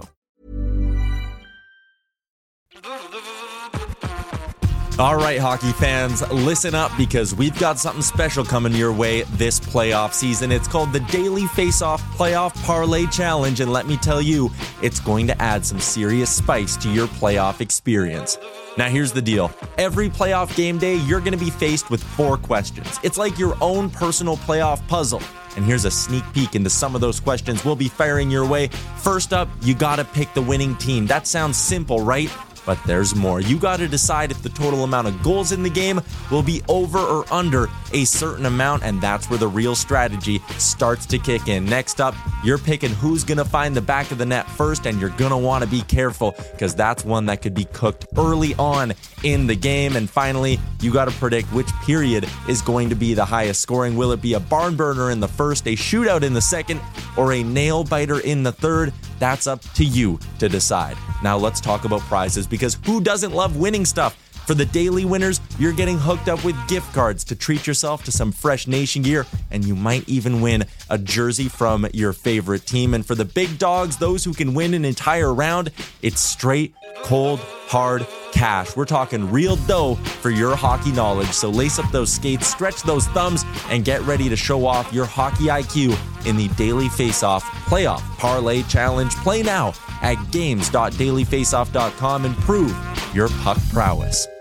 All right, hockey fans, listen up because we've got something special coming your way this playoff season. It's called the Daily Faceoff Playoff Parlay Challenge, and let me tell you, it's going to add some serious spice to your playoff experience. Now, here's the deal. Every playoff game day, you're going to be faced with 4 questions. It's like your own personal playoff puzzle. And here's a sneak peek into some of those questions we'll be firing your way. First up, you got to pick the winning team. That sounds simple, right? But there's more. You got to decide if the total amount of goals in the game will be over or under a certain amount, and that's where the real strategy starts to kick in. Next up, you're picking who's going to find the back of the net first, and you're going to want to be careful because that's one that could be cooked early on in the game. And finally, you got to predict which period is going to be the highest scoring. Will it be a barn burner in the first, a shootout in the second, or a nail biter in the third? That's up to you to decide. Now let's talk about prizes, because who doesn't love winning stuff? For the daily winners, you're getting hooked up with gift cards to treat yourself to some fresh Nation gear, and you might even win a jersey from your favorite team. And for the big dogs, those who can win an entire round, it's straight, cold, hard cash. We're talking real dough for your hockey knowledge. So lace up those skates, stretch those thumbs, and get ready to show off your hockey IQ in the Daily Faceoff Playoff Parlay Challenge. Play now at games.dailyfaceoff.com and prove your puck prowess.